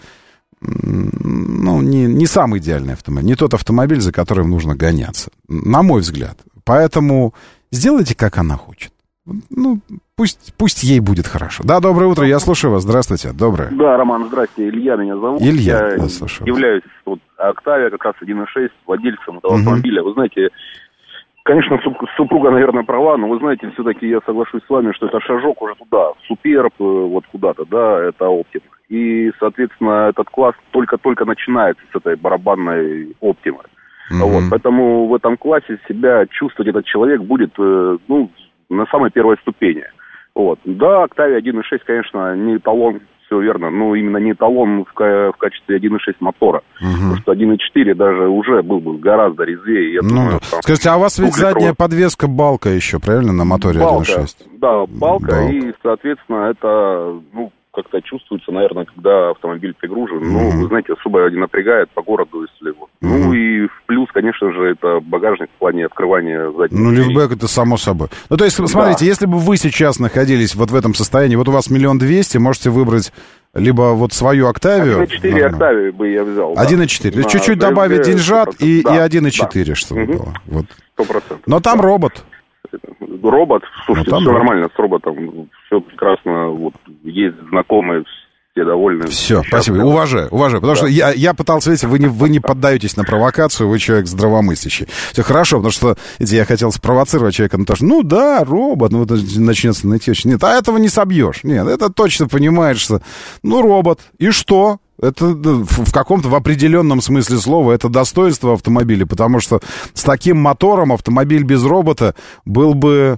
не самый идеальный автомобиль. Не тот автомобиль, за которым нужно гоняться. На мой взгляд. Поэтому... Сделайте, как она хочет. Ну, пусть ей будет хорошо. Да, доброе утро, я слушаю вас. Здравствуйте, доброе. Да, Роман, здрасте, Илья меня зовут. Илья, я слушаю. Являюсь Octavia, как раз 1.6, владельцем этого автомобиля. Вы знаете, конечно, супруга, наверное, права, но вы знаете, все-таки я соглашусь с вами, что это шажок уже туда, в Суперб, вот куда-то, да, это Оптима. И, соответственно, этот класс только-только начинается с этой барабанной Оптимы. Вот, поэтому в этом классе себя чувствовать этот человек будет, на самой первой ступени. Вот. Да, Octavia 1.6, конечно, не эталон, все верно, но именно не эталон в качестве 1.6 мотора. Потому что 1.4 даже уже был бы гораздо резвее. Я думаю, там, скажите, а у вас ведь задняя подвеска балка еще, правильно, на моторе 1.6? Да, балка, и, соответственно, это, как-то чувствуется, наверное, когда автомобиль пригружен. Ну, вы знаете, особо не напрягает по городу, если вот. Ну, и в плюс, конечно же, это багажник в плане открывания задней двери. Лифтбэк это само собой. Ну, то есть, смотрите, если бы вы сейчас находились вот в этом состоянии, вот у вас 1 200 000, можете выбрать либо вот свою Octavia. 1.4 Octavia бы я взял. 1.4. То есть, чуть-чуть добавить деньжат и 1.4, чтобы было. Вот. 100%. Но там робот. Робот, слушайте, все нормально с роботом, все прекрасно, вот, есть знакомые, все довольны. Все, спасибо, уважаю, потому что я пытался, видите, вы не поддаетесь на провокацию, вы человек здравомыслящий. Все хорошо, потому что, видите, я хотел спровоцировать человека на то, что, робот, вот начнется найти очень... Нет, а этого не собьешь, нет, это точно понимаешь, что, робот, и что? Это в каком-то, в определенном смысле слова, это достоинство автомобиля, потому что с таким мотором автомобиль без робота был бы,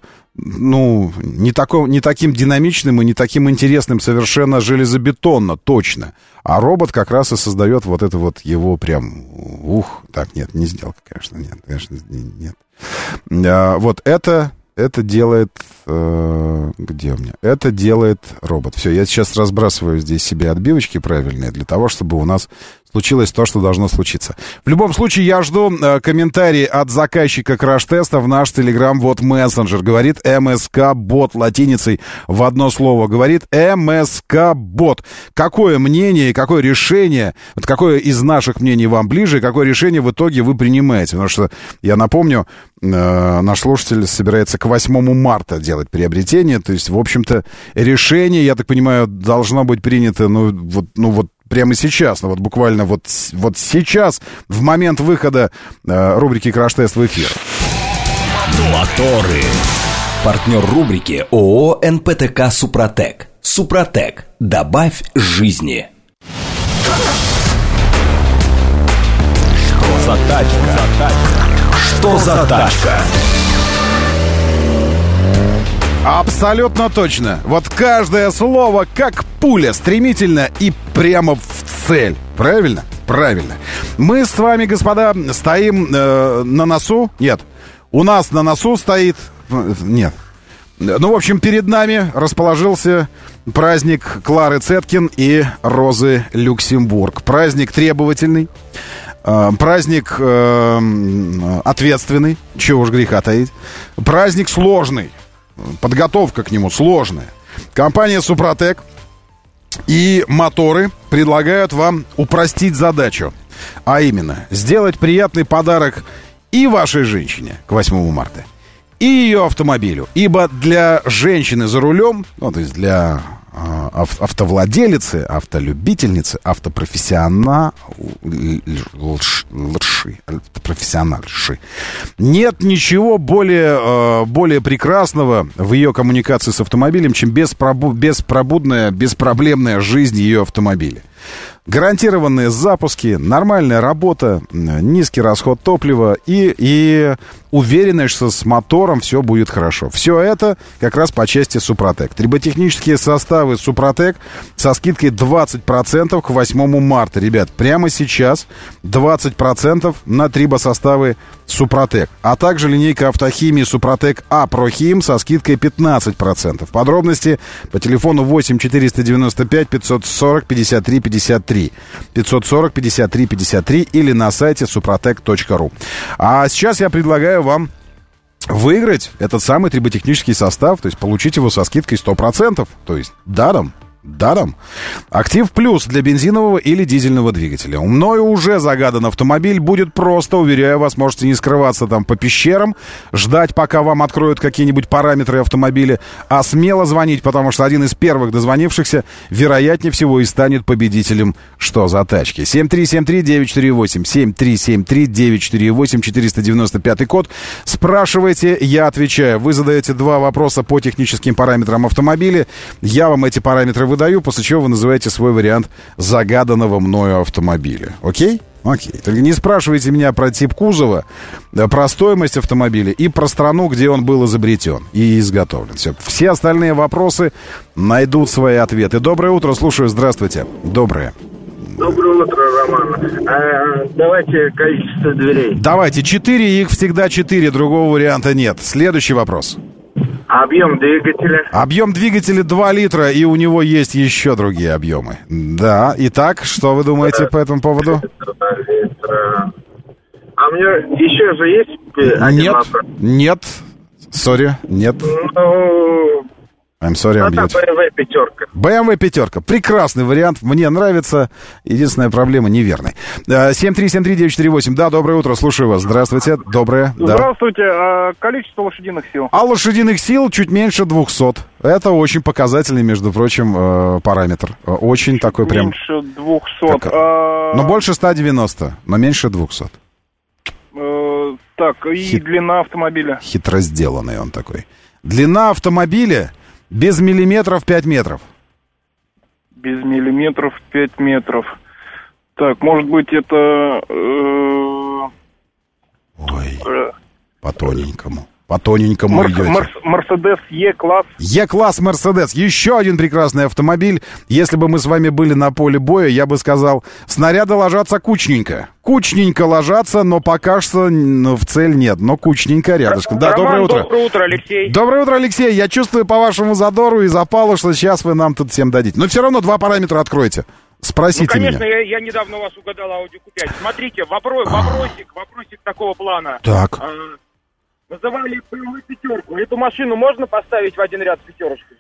не таким динамичным и не таким интересным совершенно железобетонно, точно. А робот как раз и создает вот это вот его прям, нет, не сделка, конечно, нет. Вот это делает... где у меня? Это делает робот. Все, я сейчас разбрасываю здесь себе отбивочки правильные, для того, чтобы у нас случилось то, что должно случиться. В любом случае, я жду комментарии от заказчика краш-теста в наш Telegram-бот мессенджер. Говорит МСК-бот латиницей в одно слово. Говорит МСК-бот. Какое мнение, какое решение, вот какое из наших мнений вам ближе, какое решение в итоге вы принимаете? Потому что, я напомню, наш слушатель собирается к 8 марта делать приобретение. То есть, в общем-то, решение, я так понимаю, должно быть принято, прямо сейчас, вот буквально вот сейчас, в момент выхода рубрики «Краш-тест» в эфир. Моторы. Партнер рубрики ООО «НПТК Супротек». Супротек. Добавь жизни. Что за тачка? Что за тачка? Абсолютно точно. Вот каждое слово как пуля, стремительно и прямо в цель. Правильно? Правильно. Мы с вами, господа, стоим на носу. Нет, у нас на носу стоит... Нет. Ну, в общем, перед нами расположился праздник Клары Цеткин и Розы Люксембург. Праздник требовательный. Праздник ответственный. Чего уж греха таить. Праздник сложный. Подготовка к нему сложная. Компания «Супротек» и «Моторы» предлагают вам упростить задачу. А именно, сделать приятный подарок и вашей женщине к 8 марта, и ее автомобилю. Ибо для женщины за рулем, то есть для автовладелицы, автолюбительницы, профессиональши, нет ничего более прекрасного в ее коммуникации с автомобилем, чем беспроблемная жизнь ее автомобиля. Гарантированные запуски, нормальная работа, низкий расход топлива и уверенность, что с мотором все будет хорошо. Все это как раз по части Супротек. Триботехнические составы Супротек со скидкой 20% к 8 марта. Ребят, прямо сейчас 20% на трибосоставы Супротек. А также линейка автохимии Супротек А Прохим со скидкой 15%. Подробности по телефону 8 495 540 53 53. 540 53 53 или на сайте suprotec.ru. А сейчас я предлагаю вам выиграть этот самый триботехнический состав, то есть получить его со скидкой 100%, то есть даром. Актив Плюс для бензинового или дизельного двигателя. Мною уже загадан автомобиль. Будет просто, уверяю вас, можете не скрываться там по пещерам, ждать, пока вам откроют какие-нибудь параметры автомобиля, а смело звонить, потому что один из первых дозвонившихся, вероятнее всего, и станет победителем «Что за тачки». 7373948, 7373948, 495 код. Спрашивайте, я отвечаю. Вы задаете 2 вопроса по техническим параметрам автомобиля. Я вам эти параметры выдаю, после чего вы называете свой вариант загаданного мною автомобиля. Окей? Окей. Только не спрашивайте меня про тип кузова, про стоимость автомобиля и про страну, где он был изобретен и изготовлен. Все остальные вопросы найдут свои ответы. Доброе утро, слушаю. Здравствуйте. Доброе. Доброе утро, Роман. Давайте количество дверей. Давайте. 4, их всегда 4, другого варианта нет. Следующий вопрос. Объем двигателя? Объем двигателя 2 литра, и у него есть еще другие объемы. Да, итак, что вы думаете по этому поводу? 2 литра. А у меня еще же есть один вопрос? Нет, сори, нет. Ну... I'm sorry, I'm beautiful. BMW пятерка. BMW пятерка. Прекрасный вариант. Мне нравится. Единственная проблема неверный. 7373948. Да, доброе утро. Слушаю вас. Здравствуйте. Доброе. Здравствуйте. Количество лошадиных сил? А лошадиных сил чуть меньше 200. Это очень показательный, между прочим, параметр. Очень такой прям... Меньше 200. Но больше 190. Но меньше 200. Так, и длина автомобиля? Хитро сделанный он такой. Длина автомобиля... Без миллиметров 5 метров. Без миллиметров 5 метров. Так, может быть, это... По тоненькому. По тоненькому идете. Мерседес Е-класс. Е-класс Мерседес. Еще один прекрасный автомобиль. Если бы мы с вами были на поле боя, я бы сказал, снаряды ложатся кучненько. Кучненько ложатся, но пока что в цель нет. Но кучненько рядышком. Да, Роман, доброе утро. Доброе утро, Алексей. Доброе утро, Алексей. Я чувствую по вашему задору и запалу, что сейчас вы нам тут всем дадите. Но все равно 2 параметра откройте. Спросите конечно, меня. Я недавно у вас угадал Audi Q5. Смотрите, вопросик такого плана. Так. Называли BMW пятерку. Эту машину можно поставить в один ряд с пятерочкой?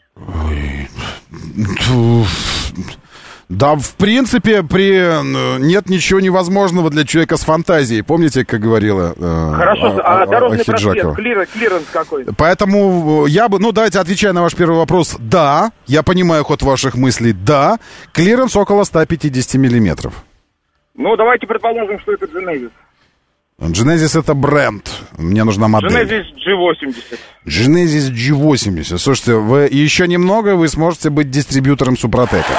Да, в принципе, нет ничего невозможного для человека с фантазией. Помните, как говорила Хорошо, дорожный Ахиджакова? просвет, клиренс какой? Поэтому я бы, давайте отвечая на ваш первый вопрос. Да, я понимаю ход ваших мыслей. Да, клиренс около 150 миллиметров. Ну, давайте предположим, что это Genesis. Genesis это бренд. Мне нужна модель. Genesis G80. Genesis G80. Слушайте, вы еще немного, вы сможете быть дистрибьютором Супротека.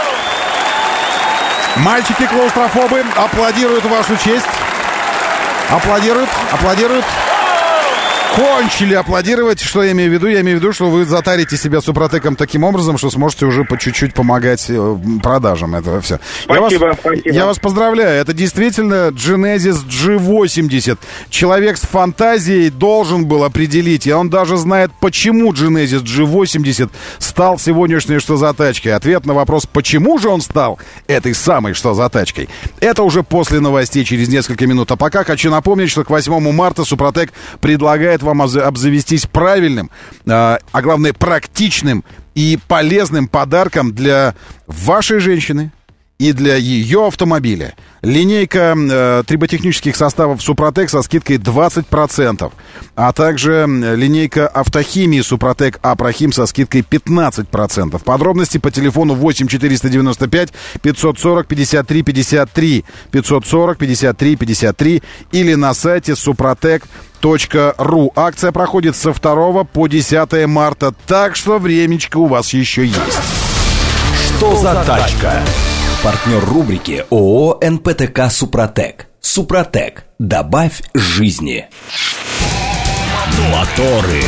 Мальчики-клаустрофобы аплодируют в вашу честь. Аплодируют. Кончили аплодировать. Что я имею в виду? Я имею в виду, что вы затарите себя Супротеком таким образом, что сможете уже по чуть-чуть помогать продажам этого все. Спасибо. Я вас поздравляю. Это действительно Genesis G80. Человек с фантазией должен был определить, и он даже знает, почему Genesis G80 стал сегодняшней что за тачкой. Ответ на вопрос, почему же он стал этой самой что за тачкой, это уже после новостей через несколько минут. А пока хочу напомнить, что к 8 марта Супротек предлагает вам обзавестись правильным, а главное практичным и полезным подарком для вашей женщины и для ее автомобиля. Линейка триботехнических составов Супротек со скидкой 20%, а также линейка автохимии Супротек Апрохим со скидкой 15%. Подробности по телефону 8 495 540 53 53 540 53 53 или на сайте suprotec.ru. Акция проходит со 2 по 10 марта, так что времечко у вас еще есть. Что за тачка? Партнер рубрики ООО «НПТК Супротек». Супротек. Добавь жизни. Моторы.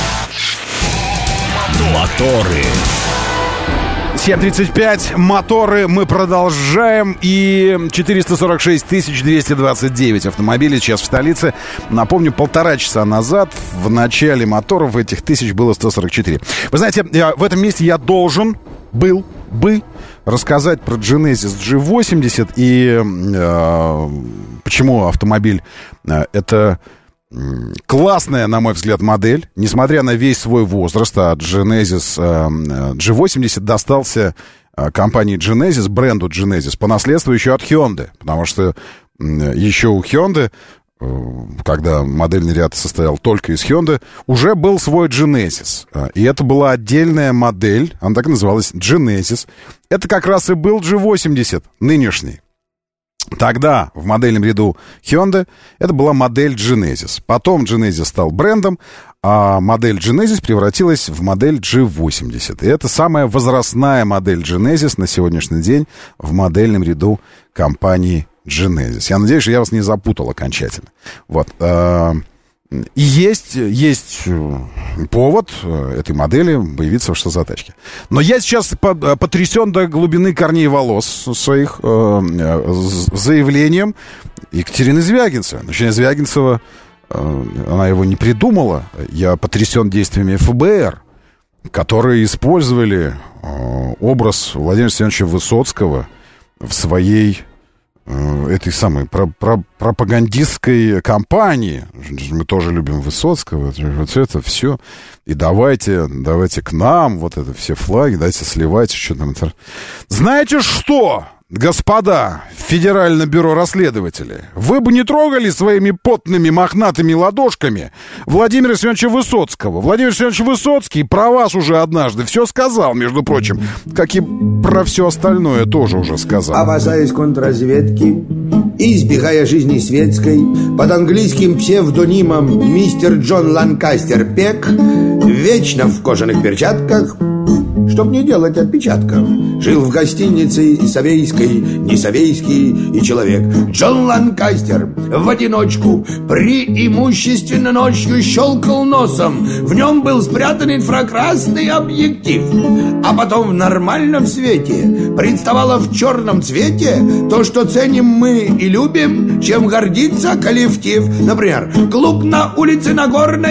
7:35. Моторы. Мы продолжаем. И 446 229 автомобилей сейчас в столице. Напомню, 1,5 часа назад в начале моторов этих тысяч было 144. Вы знаете, в этом месте я должен был бы рассказать про Genesis G80 и почему автомобиль это классная, на мой взгляд, модель. Несмотря на весь свой возраст, от Genesis G80 достался компании Genesis, бренду Genesis, по наследству еще от Hyundai. Потому что еще у Hyundai, когда модельный ряд состоял только из Hyundai, уже был свой Genesis. И это была отдельная модель, она так и называлась, Genesis. Это как раз и был G80, нынешний. Тогда в модельном ряду Hyundai это была модель Genesis. Потом Genesis стал брендом, а модель Genesis превратилась в модель G80. И это самая возрастная модель Genesis на сегодняшний день в модельном ряду компании Genesis. Я надеюсь, что я вас не запутал окончательно. Вот. И есть повод этой модели появиться в что за тачке. Но я сейчас потрясен до глубины корней волос своих заявлением Екатерины Звягинцевой. Екатерина Звягинцева, она его не придумала. Я потрясен действиями ФБР, которые использовали образ Владимира Семеновича Высоцкого в своей этой самой пропагандистской кампании. Мы тоже любим Высоцкого. Вот это все. И давайте к нам вот это все флаги, давайте сливайте, что там. Знаете что, господа Федеральное бюро расследователей, вы бы не трогали своими потными мохнатыми ладошками Владимира Семеновича Высоцкого. Владимир Семенович Высоцкий про вас уже однажды все сказал, между прочим, как и про все остальное тоже уже сказал. Опасаясь контрразведки и избегая жизни светской, под английским псевдонимом мистер Джон Ланкастер Пек, вечно в кожаных перчатках, чтоб не делать отпечатков, жил в гостинице Совейской, не Совейский и человек. Джон Ланкастер в одиночку преимущественно ночью щелкал носом. В нем был спрятан инфракрасный объектив. А потом в нормальном свете представало в черном цвете то, что ценим мы и любим, чем гордится коллектив. Например, клуб на улице Нагорной,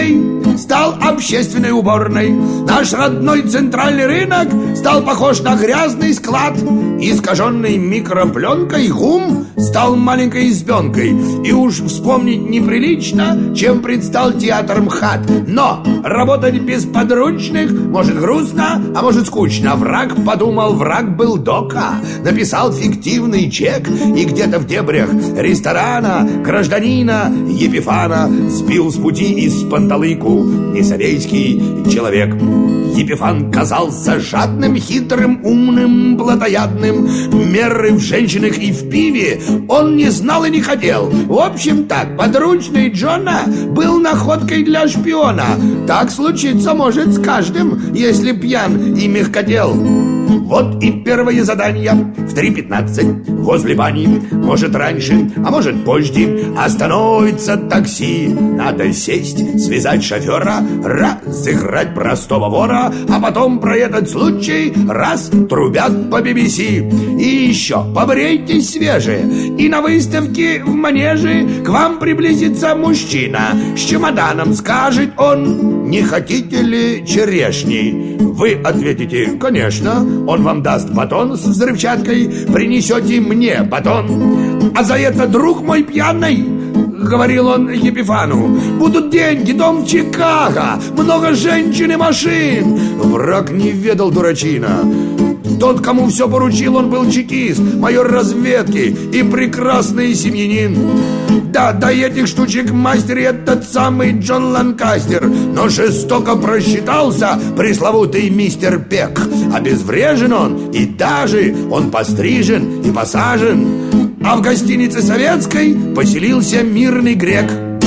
стал общественной уборной. Наш родной центральный рынок стал похож на грязный склад. Искаженный микропленкой ГУМ стал маленькой избенкой. И уж вспомнить неприлично, чем предстал театр МХАТ. Но работать без подручных может грустно, а может скучно. Враг подумал, враг был дока. Написал фиктивный чек и где-то в дебрях ресторана гражданина Епифана сбил с пути из панталыку несорейский человек. Епифан казался жадным, хитрым, умным, плотоядным. Меры в женщинах и в пиве он не знал и не хотел. В общем так, подручный Джона был находкой для шпиона. Так случиться может с каждым, если пьян и мягкотел. Вот и первое задание в 3:15 возле бани. Может раньше, а может позже остановится такси. Надо сесть, связать шофера, разыграть простого вора, а потом про этот случай раз трубят по BBC. И еще побрейтесь свежие, и на выставке в манеже к вам приблизится мужчина с чемоданом. Скажет он: не хотите ли черешни? Вы ответите: конечно. Он вам даст батон с взрывчаткой, принесете мне батон. А за это, друг мой пьяный, говорил он Епифану, будут деньги, дом в Чикаго, много женщин и машин. Враг не ведал, дурачина. Тот, кому все поручил, он был чекист, майор разведки и прекрасный семьянин. Да, до этих штучек мастер этот самый Джон Ланкастер, но жестоко просчитался пресловутый мистер Пек. Обезврежен он, и даже он пострижен и посажен. А в гостинице советской поселился мирный грек.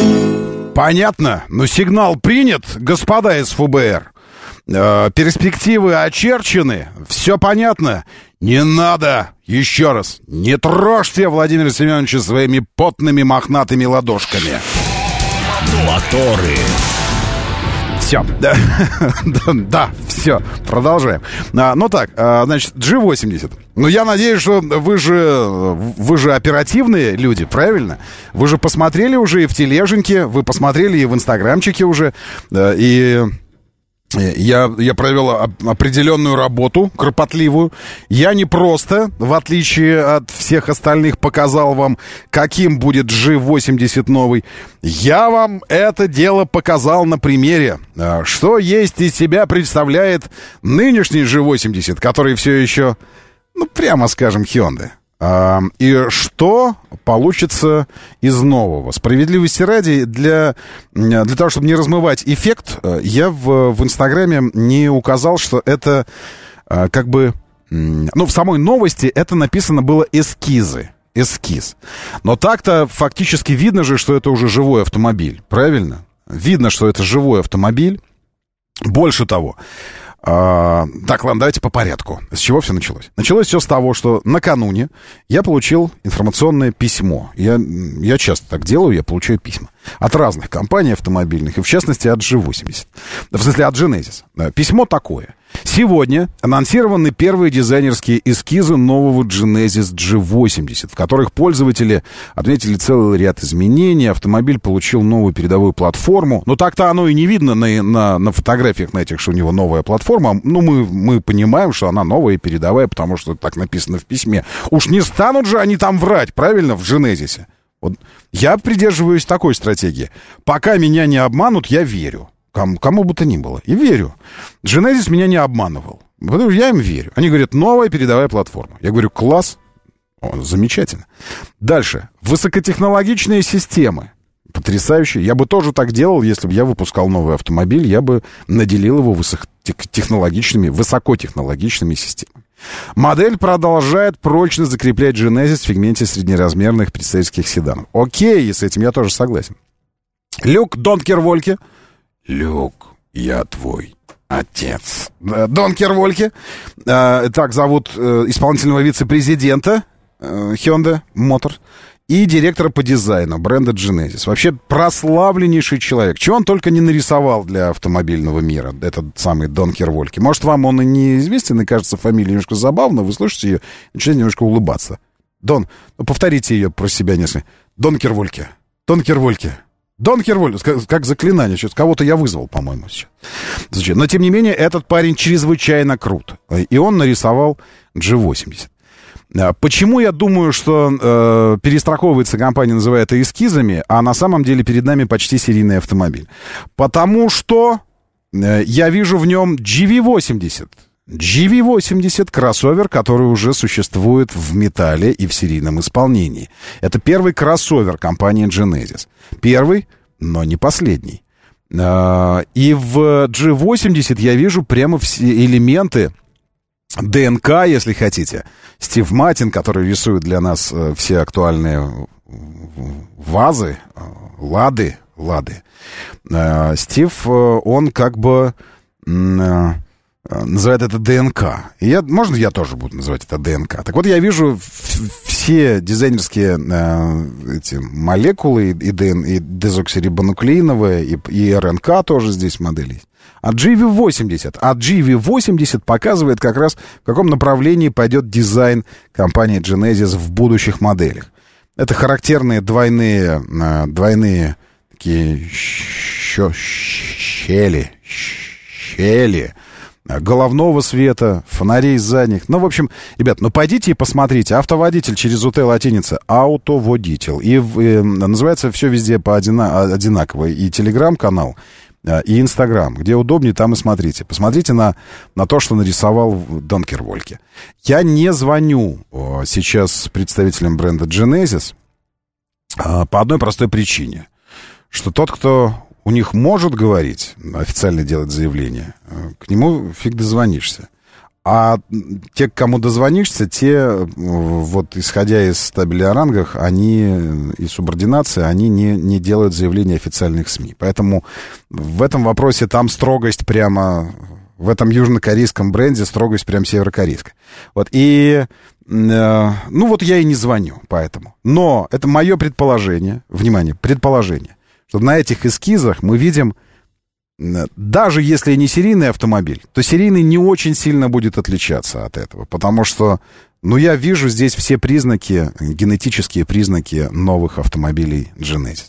Понятно, но сигнал принят, господа из ФБР. Перспективы очерчены, все понятно. Не надо, еще раз, не трожьте Владимира Семеновича своими потными мохнатыми ладошками. Моторы. Все, да, все, продолжаем. Ну так, значит, G80. Ну, я надеюсь, что вы же оперативные люди, правильно? Вы же посмотрели уже и в тележеньке, вы посмотрели и в инстаграмчике уже, и... Я провел определенную работу, кропотливую. Я не просто, в отличие от всех остальных, показал вам, каким будет G80 новый. Я вам это дело показал на примере, что есть из себя представляет нынешний G80, который все еще, ну, прямо скажем, Hyundai. И что получится из нового. Справедливости ради, для того, чтобы не размывать эффект, я в Инстаграме не указал, что это как бы... Ну, в самой новости это написано было эскиз. Но так-то фактически видно же, что это уже живой автомобиль. Правильно? Видно, что это живой автомобиль. Больше того... Так, ладно, давайте по порядку. С чего все началось? Началось все с того, что накануне я получил информационное письмо. Я часто так делаю, я получаю письма от разных компаний автомобильных, и в частности от G80. В смысле, от Genesis. Письмо такое. Сегодня анонсированы первые дизайнерские эскизы нового Genesis G80, в которых пользователи отметили целый ряд изменений. Автомобиль получил новую передовую платформу. Но так-то оно и не видно на фотографиях на этих, что у него новая платформа. Ну, мы понимаем, что она новая и передовая, потому что так написано в письме. Уж не станут же они там врать, правильно, в Genesis? Вот я придерживаюсь такой стратегии. Пока меня не обманут, я верю. Кому бы то ни было. И верю. Genesis меня не обманывал. Потому что я им верю. Они говорят, новая передовая платформа. Я говорю, класс. Замечательно. Дальше. Высокотехнологичные системы. Потрясающе. Я бы тоже так делал, если бы я выпускал новый автомобиль. Я бы наделил его высокотехнологичными системами. Модель продолжает прочно закреплять Genesis в сегменте среднеразмерных представительских седанов. Окей, с этим я тоже согласен. Люк Донкер-Вольке. Люк, я твой отец. Донкер-Вольке. Так зовут исполнительного вице-президента Hyundai Motor и директора по дизайну бренда Genesis. Вообще прославленнейший человек. Чего он только не нарисовал для автомобильного мира, этот самый Донкер-Вольке. Может, вам он и неизвестен, и кажется фамилия немножко забавно, вы слышите ее, начинаете немножко улыбаться. Повторите ее про себя несколько. Донкер-Вольке. Донкер-Вольке. Донкер-Вольке, как заклинание. Сейчас кого-то я вызвал, по-моему, сейчас. Но, тем не менее, этот парень чрезвычайно крут. И он нарисовал G80. Почему я думаю, что перестраховывается компания, называя это эскизами, а на самом деле перед нами почти серийный автомобиль? Потому что я вижу в нем GV80. GV80 кроссовер, который уже существует в металле и в серийном исполнении. Это первый кроссовер компании Genesis. Первый, но не последний. И в G80 я вижу прямо все элементы ДНК, если хотите. Стив Маттин, который рисует для нас все актуальные вазы, лады. Стив, он как бы называет это ДНК. Можно я тоже буду называть это ДНК? Так вот, я вижу все дизайнерские эти молекулы, и дезоксирибонуклеиновые, и РНК тоже здесь модели есть. А GV80 показывает как раз, в каком направлении пойдет дизайн компании Genesis в будущих моделях. Это характерные двойные такие щели головного света, фонарей задних. Ну, в общем, ребят, пойдите и посмотрите. Автоводитель через УТ латиница. Автоводитель. И называется все везде одинаково. И телеграм-канал, и Инстаграм. Где удобнее, там и смотрите. Посмотрите на то, что нарисовал Донкер-Вольке. Я не звоню сейчас представителям бренда Genesis по одной простой причине. Что тот, кто у них может говорить, официально делать заявление, к нему фиг дозвонишься. А те, к кому дозвонишься, те, вот исходя из табеля о рангах, они и субординации, они не делают заявления официальных СМИ. Поэтому в этом вопросе там строгость прямо, в этом южнокорейском бренде строгость прям северокорейская. Вот, и, вот я и не звоню, поэтому. Но это мое предположение, внимание, предположение, что на этих эскизах мы видим, даже если не серийный автомобиль, то серийный не очень сильно будет отличаться от этого. Потому что, я вижу здесь все признаки, генетические признаки новых автомобилей Genesis.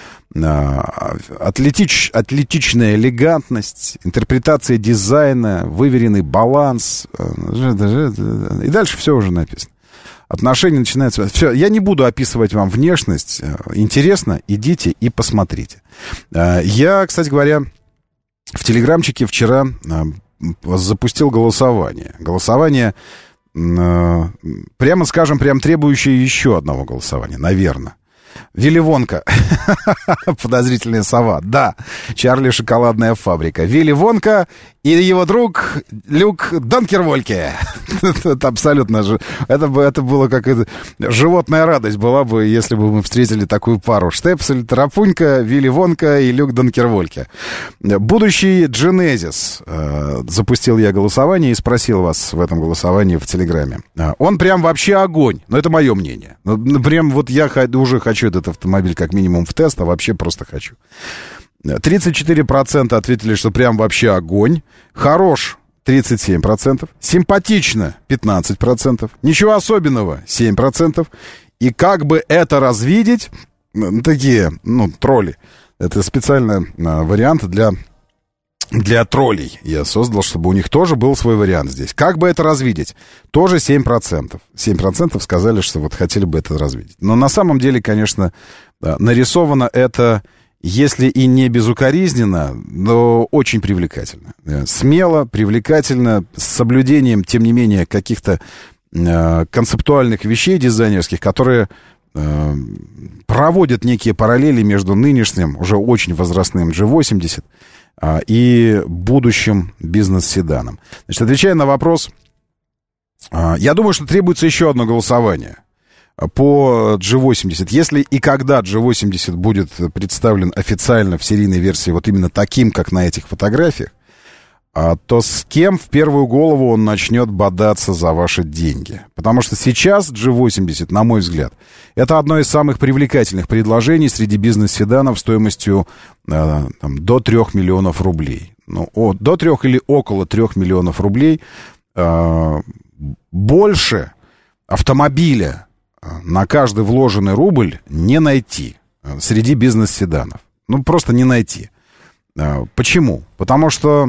Атлетичная элегантность, интерпретация дизайна, выверенный баланс. И дальше все уже написано. Отношения начинаются... Все, я не буду описывать вам внешность. Интересно, идите и посмотрите. Я, кстати говоря, в телеграмчике вчера запустил голосование. Голосование, прямо скажем, прям требующее еще одного голосования, наверное. Вилли Вонка. Подозрительная сова. Да, Чарли шоколадная фабрика. Вилли Вонка и его друг Люк Донкер-Вольке. Это абсолютно же... Это было как животная радость была бы, если бы мы встретили такую пару. Штепсель, Тарапунька, Вилли Вонка и Люк Донкер-Вольке. Будущий Genesis. Запустил я голосование и спросил вас в этом голосовании в Телеграме. Он прям вообще огонь. Но это мое мнение. Прям вот я уже хочу этот автомобиль как минимум в тест, а вообще просто хочу. 34% ответили, что прям вообще огонь. Хорош 37%. Симпатично 15%. Ничего особенного 7%. И как бы это развидеть? Такие, тролли. Это специально вариант для троллей. Я создал, чтобы у них тоже был свой вариант здесь. Как бы это развидеть? Тоже 7%. 7% сказали, что вот хотели бы это развидеть. Но на самом деле, конечно, нарисовано это, если и не безукоризненно, но очень привлекательно. Смело, привлекательно, с соблюдением, тем не менее, каких-то концептуальных вещей дизайнерских, которые проводят некие параллели между нынешним, уже очень возрастным G80 и будущим бизнес-седаном. Значит, отвечая на вопрос, я думаю, что требуется еще одно голосование по G80. Если и когда G80 будет представлен официально в серийной версии вот именно таким, как на этих фотографиях, то с кем в первую голову он начнет бодаться за ваши деньги? Потому что сейчас G80, на мой взгляд, это одно из самых привлекательных предложений среди бизнес-седанов стоимостью до 3 миллионов рублей. До 3 или около 3 миллионов рублей. Больше автомобиля на каждый вложенный рубль не найти среди бизнес-седанов. Ну, просто не найти. Почему? Потому что,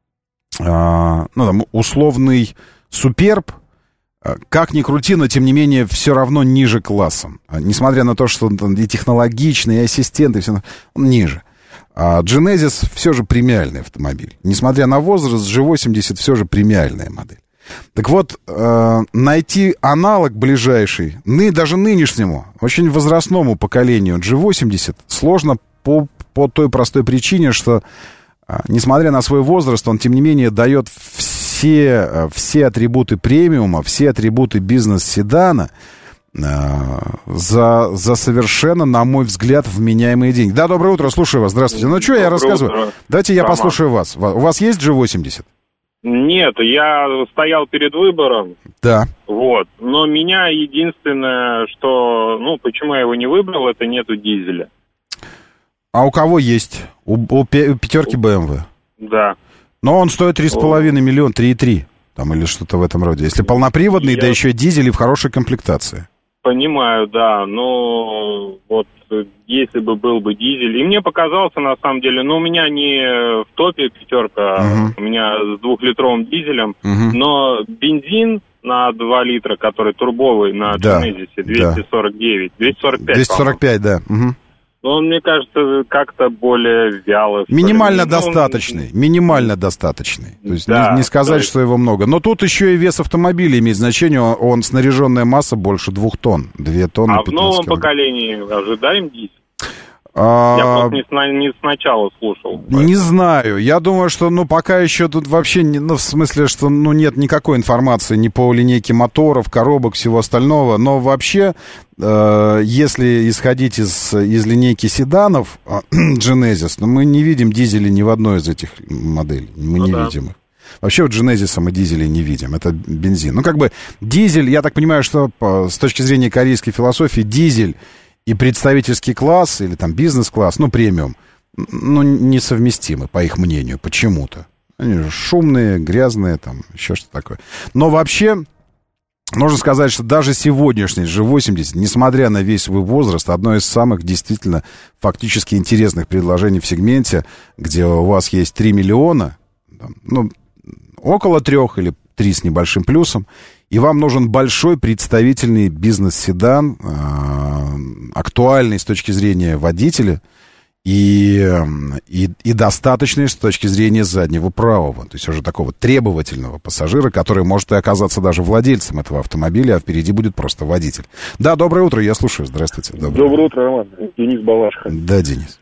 там, условный Суперб, как ни крути, но, тем не менее, все равно ниже классом. Несмотря на то, что он и технологичный, и ассистент, и все, он ниже. А Genesis все же премиальный автомобиль. Несмотря на возраст, G80 все же премиальная модель. Так вот, найти аналог ближайший, даже нынешнему, очень возрастному поколению G80 сложно по той простой причине, что, несмотря на свой возраст, он, тем не менее, дает все атрибуты премиума, все атрибуты бизнес-седана за совершенно, на мой взгляд, вменяемые деньги. Да, доброе утро, слушаю вас, здравствуйте. Ну, что я рассказываю? Утро. Давайте я послушаю вас. У вас есть G80? Нет, я стоял перед выбором. Да. Вот. Но меня единственное, что... почему я его не выбрал, это нету дизеля. А у кого есть? У пятерки BMW? Да. Но он стоит 3,5 миллиона, 3,3. Там или что-то в этом роде. Если полноприводный, да еще дизель и в хорошей комплектации. Понимаю, да. Но вот если бы был бы дизель... И мне показался, на самом деле, у меня не в топе пятерка, у меня с 2-литровым дизелем, но бензин на 2 литра, который турбовый на Genesis, 249, 245, 245, да. Он, мне кажется, как-то более вяло. Минимально достаточный. То есть не сказать, что его много. Но тут еще и вес автомобиля имеет значение. Он снаряженная масса больше 2 тонн. 2 тонны. А в новом поколении ожидаем дизель? Я просто не сначала слушал. Не знаю. Я думаю, что, пока еще тут вообще, в смысле, что, нет никакой информации ни по линейке моторов, коробок, всего остального. Но вообще, если исходить из линейки седанов Genesis, мы не видим дизелей ни в одной из этих моделей. Мы не видим их. Вообще у Genesis мы дизелей не видим. Это бензин. Дизель, я так понимаю, что с точки зрения корейской философии, дизель и представительский класс, или там бизнес-класс, премиум, несовместимы, по их мнению, почему-то. Они же шумные, грязные, там, еще что-то такое. Но вообще, нужно сказать, что даже сегодняшний G80, несмотря на весь свой возраст, одно из самых действительно фактически интересных предложений в сегменте, где у вас есть 3 миллиона, около 3 или 3 с небольшим плюсом, и вам нужен большой представительный бизнес-седан, актуальный с точки зрения водителя и достаточный с точки зрения заднего правого, то есть уже такого требовательного пассажира, который может и оказаться даже владельцем этого автомобиля, а впереди будет просто водитель. Да, доброе утро, я слушаю, здравствуйте. Доброе утро, Роман. Денис Балашко. Да, Денис.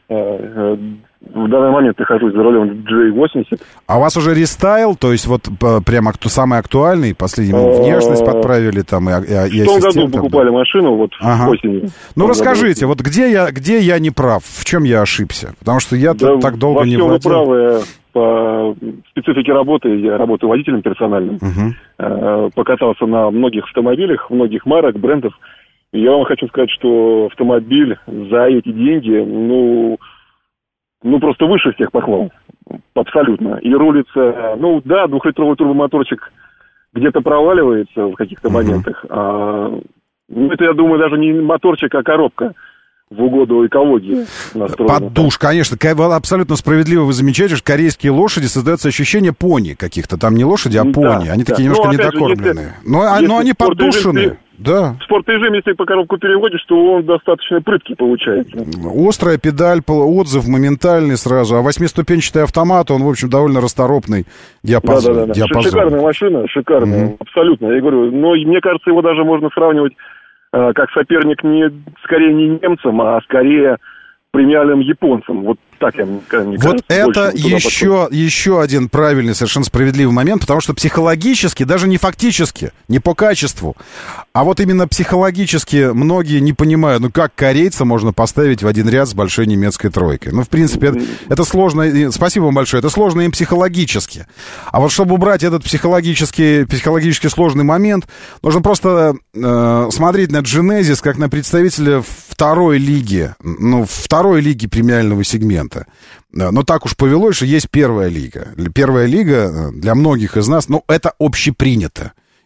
В данный момент нахожусь за рулем G80. А у вас уже рестайл, то есть прямо самый актуальный, последнюю внешность подправили там и в том году покупали машину, осенью. Расскажите, где я не прав, в чем я ошибся? Потому что я так долго не владел. Во всем вы правы. По специфике работы, я работаю водителем персональным, покатался на многих автомобилях, многих марок, брендов. И я вам хочу сказать, что автомобиль за эти деньги, просто выше всех похвал. Абсолютно. И рулится, 2-литровый турбомоторчик где-то проваливается в каких-то моментах. Это, я думаю, даже не моторчик, а коробка в угоду экологии настроена. Под душ, конечно. Абсолютно справедливо вы замечаете, что корейские лошади, создается ощущение пони каких-то. Там не лошади, а пони. Они такие немножко недокормленные. Но они поддушенные. Да. В спорт-режим, если по коробку переводишь, то он достаточно прыткий получается. Острая педаль, отзыв моментальный сразу. А 8-ступенчатый автомат, он, в общем, довольно расторопный диапазон. Шикарная машина, шикарная, абсолютно. Я говорю, мне кажется, его даже можно сравнивать как соперник скорее не немцам, а скорее премиальным японцам. Вот так я мне кажется. Вот это еще один правильный, совершенно справедливый момент, потому что психологически, даже не фактически, не по качеству, а вот именно психологически многие не понимают, как корейца можно поставить в один ряд с большой немецкой тройкой. В принципе, это сложно, спасибо вам большое, это сложно им психологически. А вот чтобы убрать этот психологически сложный момент, нужно просто смотреть на Genesis как на представителя второй лиги, второй лиги премиального сегмента. Но так уж повелось, что есть первая лига. Первая лига для многих из нас, это общепринято.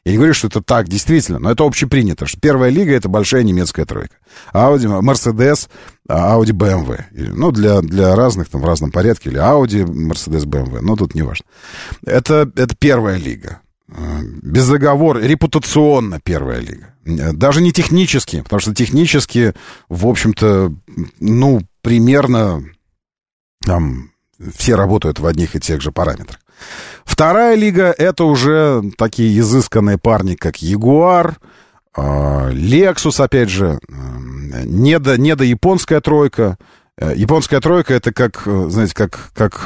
Я не говорю, что это так, действительно, но это общепринято, что первая лига — это большая немецкая тройка. Audi, Mercedes, Audi, BMW. Ну, для разных, там, в разном порядке, или Audi, Mercedes, BMW, но тут не важно. Это первая лига. Безоговор, репутационно первая лига. Даже не технически, потому что технически, в общем-то, ну, примерно там все работают в одних и тех же параметрах. Вторая лига — это уже такие изысканные парни, как Jaguar, Lexus, опять же, недо японская тройка. Японская тройка — это как, знаете, как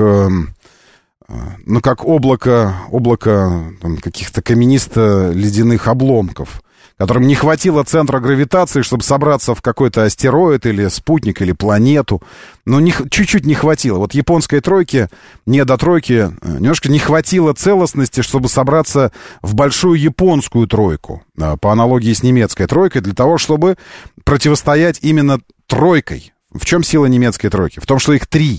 облако там, каких-то каменисто-ледяных обломков, которым не хватило центра гравитации, чтобы собраться в какой-то астероид или спутник, или планету. Но чуть-чуть не хватило. Вот японской тройке, недотройке, немножко не хватило целостности, чтобы собраться в большую японскую тройку, по аналогии с немецкой тройкой, для того, чтобы противостоять именно тройкой. В чем сила немецкой тройки? В том, что их три.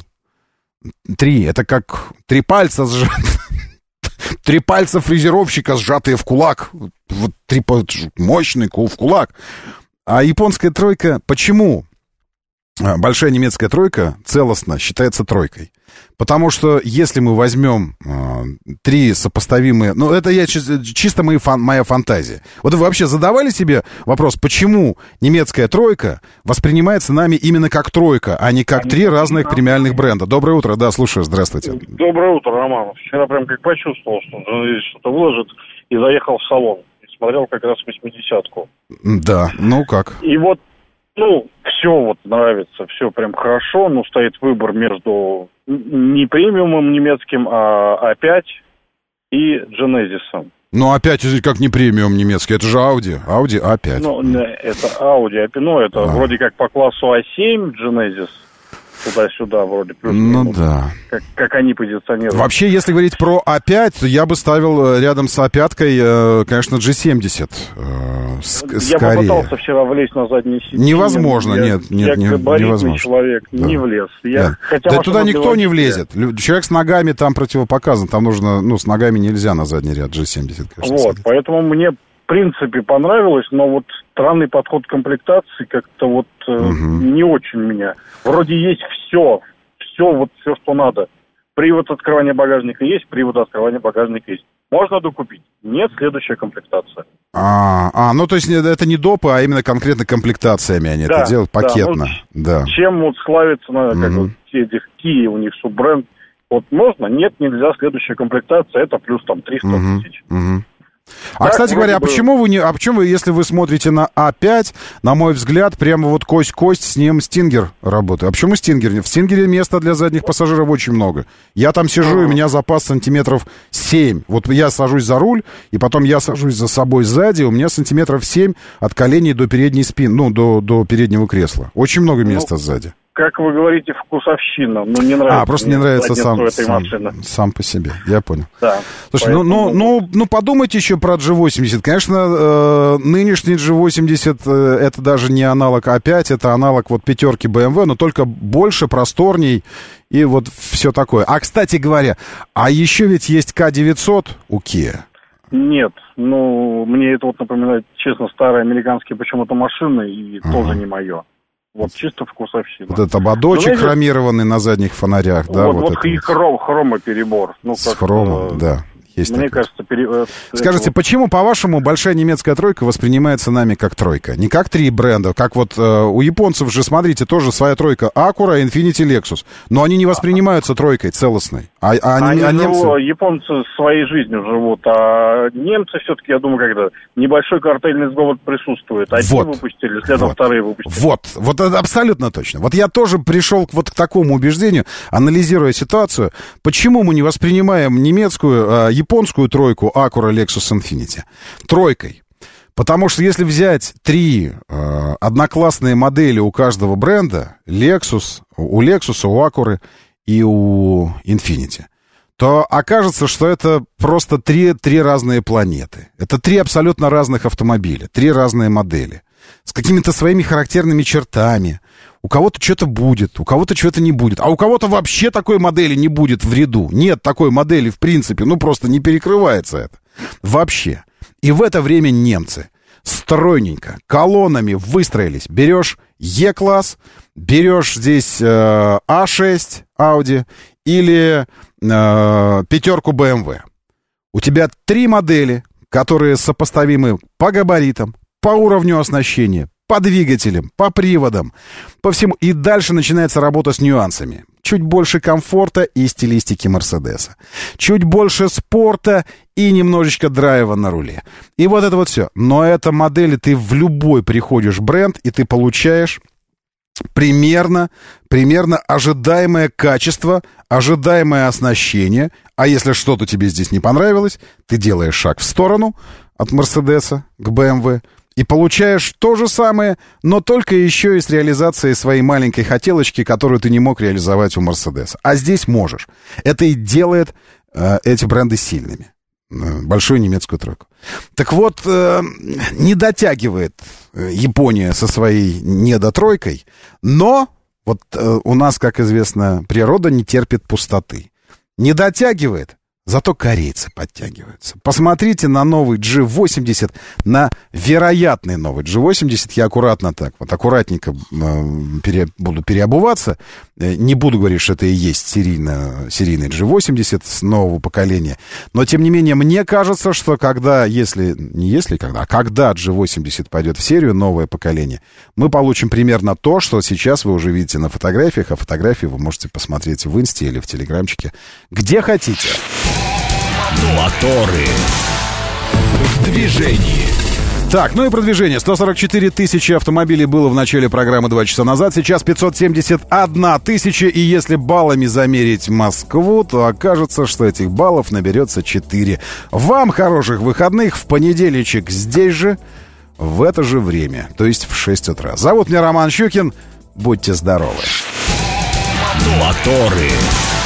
Это как три пальца сжатые. Три пальца фрезеровщика, сжатые в кулак. Вот мощный в кулак. А японская тройка... Почему большая немецкая тройка целостно считается тройкой? Потому что если мы возьмем три сопоставимые... Ну, это чисто моя фантазия. Вот вы вообще задавали себе вопрос, почему немецкая тройка воспринимается нами именно как тройка, а не как три разных премиальных бренда? Доброе утро, да, слушаю, здравствуйте. Доброе утро, Роман. Вчера прям как почувствовал, что он что-то выложит, и заехал в салон. И смотрел как раз 80-ку. Да, ну как? И вот, все вот нравится, все прям хорошо, но стоит выбор между не премиумом немецким, а А5 и Genesis. Ну, опять, как не премиум немецкий, это же Audi A5. Ну, это Audi A5, это вроде как по классу A7 Genesis, туда-сюда вроде плюс. Ну, да. Как они позиционируют. Вообще, если говорить про A5, то я бы ставил рядом с A5, конечно, G70. Я попытался вчера влезть на заднее сиденье. Невозможно, нет, невозможно. Человек не влез. Да туда никто не влезет. Человек с ногами там противопоказан. Там нужно, с ногами нельзя на задний ряд G70, конечно. Вот, поэтому мне, в принципе, понравилось, но вот странный подход к комплектации как-то вот не очень меня. Вроде есть все, что надо. Привод открывания багажника есть, привод открывания багажника есть. Можно докупить. Нет, следующая комплектация. Ну то есть это не допы, а именно конкретно комплектациями они это делают, пакетно. Да. Чем вот славится, как вот этих Kia, у них суббренд. Вот можно, нет, нельзя, следующая комплектация, это плюс там 300 тысяч. А, кстати говоря, почему вы, если вы смотрите на А5, на мой взгляд, прямо вот кость-кость с ним Стингер работает. А почему Стингер? В Стингере места для задних пассажиров очень много. Я там сижу, и у меня запас сантиметров 7. Вот я сажусь за руль, и потом я сажусь за собой сзади, у меня сантиметров 7 от коленей до передней спины, до переднего кресла. Очень много места сзади. Как вы говорите, вкусовщина. Не нравится. Просто не нравится сам по себе. Я понял. Да. Слушай, поэтому... подумайте еще про G80. Конечно, нынешний G80 это даже не аналог A5, это аналог вот пятерки BMW, но только больше, просторней и вот все такое. А, кстати говоря, еще ведь есть K900 у Kia. Нет, мне это вот напоминает, честно, старые американские почему-то машины, и тоже не мое. Вот чисто вкусовщина. Вот этот ободочек хромированный на задних фонарях, да? Вот и хромоперебор. С хромом, да. Есть мне такое. кажется... Скажите, почему, по-вашему, большая немецкая тройка воспринимается нами как тройка? Не как три бренда, как вот у японцев же, смотрите, тоже своя тройка Acura, Infiniti, Lexus. Но они не воспринимаются тройкой целостной. Немцы... Японцы своей жизнью живут, а немцы все-таки, я думаю, когда небольшой картельный сговор присутствует. Одни выпустили, следом вторые выпустили. Вот это абсолютно точно. Вот я тоже пришел к такому убеждению, анализируя ситуацию, почему мы не воспринимаем немецкую, японскую тройку Acura, Lexus, Infiniti тройкой. Потому что если взять три одноклассные модели у каждого бренда, у Lexus, у Acura и у Infiniti, то окажется, что это просто три разные планеты. Это три абсолютно разных автомобиля, три разные модели с какими-то своими характерными чертами. У кого-то что-то будет, у кого-то что-то не будет. А у кого-то вообще такой модели не будет в ряду. Нет такой модели в принципе, просто не перекрывается это. Вообще. И в это время немцы стройненько, колоннами выстроились. Берешь Е-класс, берешь здесь А6 Audi или пятерку BMW. У тебя 3 модели, которые сопоставимы по габаритам, по уровню оснащения, по двигателям, по приводам, по всему. И дальше начинается работа с нюансами. Чуть больше комфорта и стилистики Мерседеса. Чуть больше спорта и немножечко драйва на руле. И вот это вот все. Но это модели, ты в любой приходишь бренд, и ты получаешь примерно ожидаемое качество, ожидаемое оснащение. А если что-то тебе здесь не понравилось, ты делаешь шаг в сторону от Мерседеса к BMW и получаешь то же самое, но только еще и с реализацией своей маленькой хотелочки, которую ты не мог реализовать у Мерседеса. А здесь можешь. Это и делает эти бренды сильными. Большую немецкую тройку. Так вот, не дотягивает Япония со своей недотройкой, но вот у нас, как известно, природа не терпит пустоты. Не дотягивает, зато корейцы подтягиваются. Посмотрите на новый G80, на вероятный новый G80. Я аккуратно так, вот аккуратненько буду переобуваться. Не буду говорить, что это и есть серийный G80 с нового поколения. Но, тем не менее, мне кажется, что когда G80 пойдет в серию, новое поколение, мы получим примерно то, что сейчас вы уже видите на фотографиях. А фотографии вы можете посмотреть в инсте или в телеграмчике, где хотите. Моторы в движении. Так, ну и продвижение. 144 тысячи автомобилей было в начале программы 2 часа назад. Сейчас 571 тысяча. И если баллами замерить Москву, то окажется, что этих баллов наберется 4. Вам хороших выходных. В понедельничек здесь же, в это же время. То есть в 6 утра. Зовут меня Роман Щукин. Будьте здоровы. Моторы.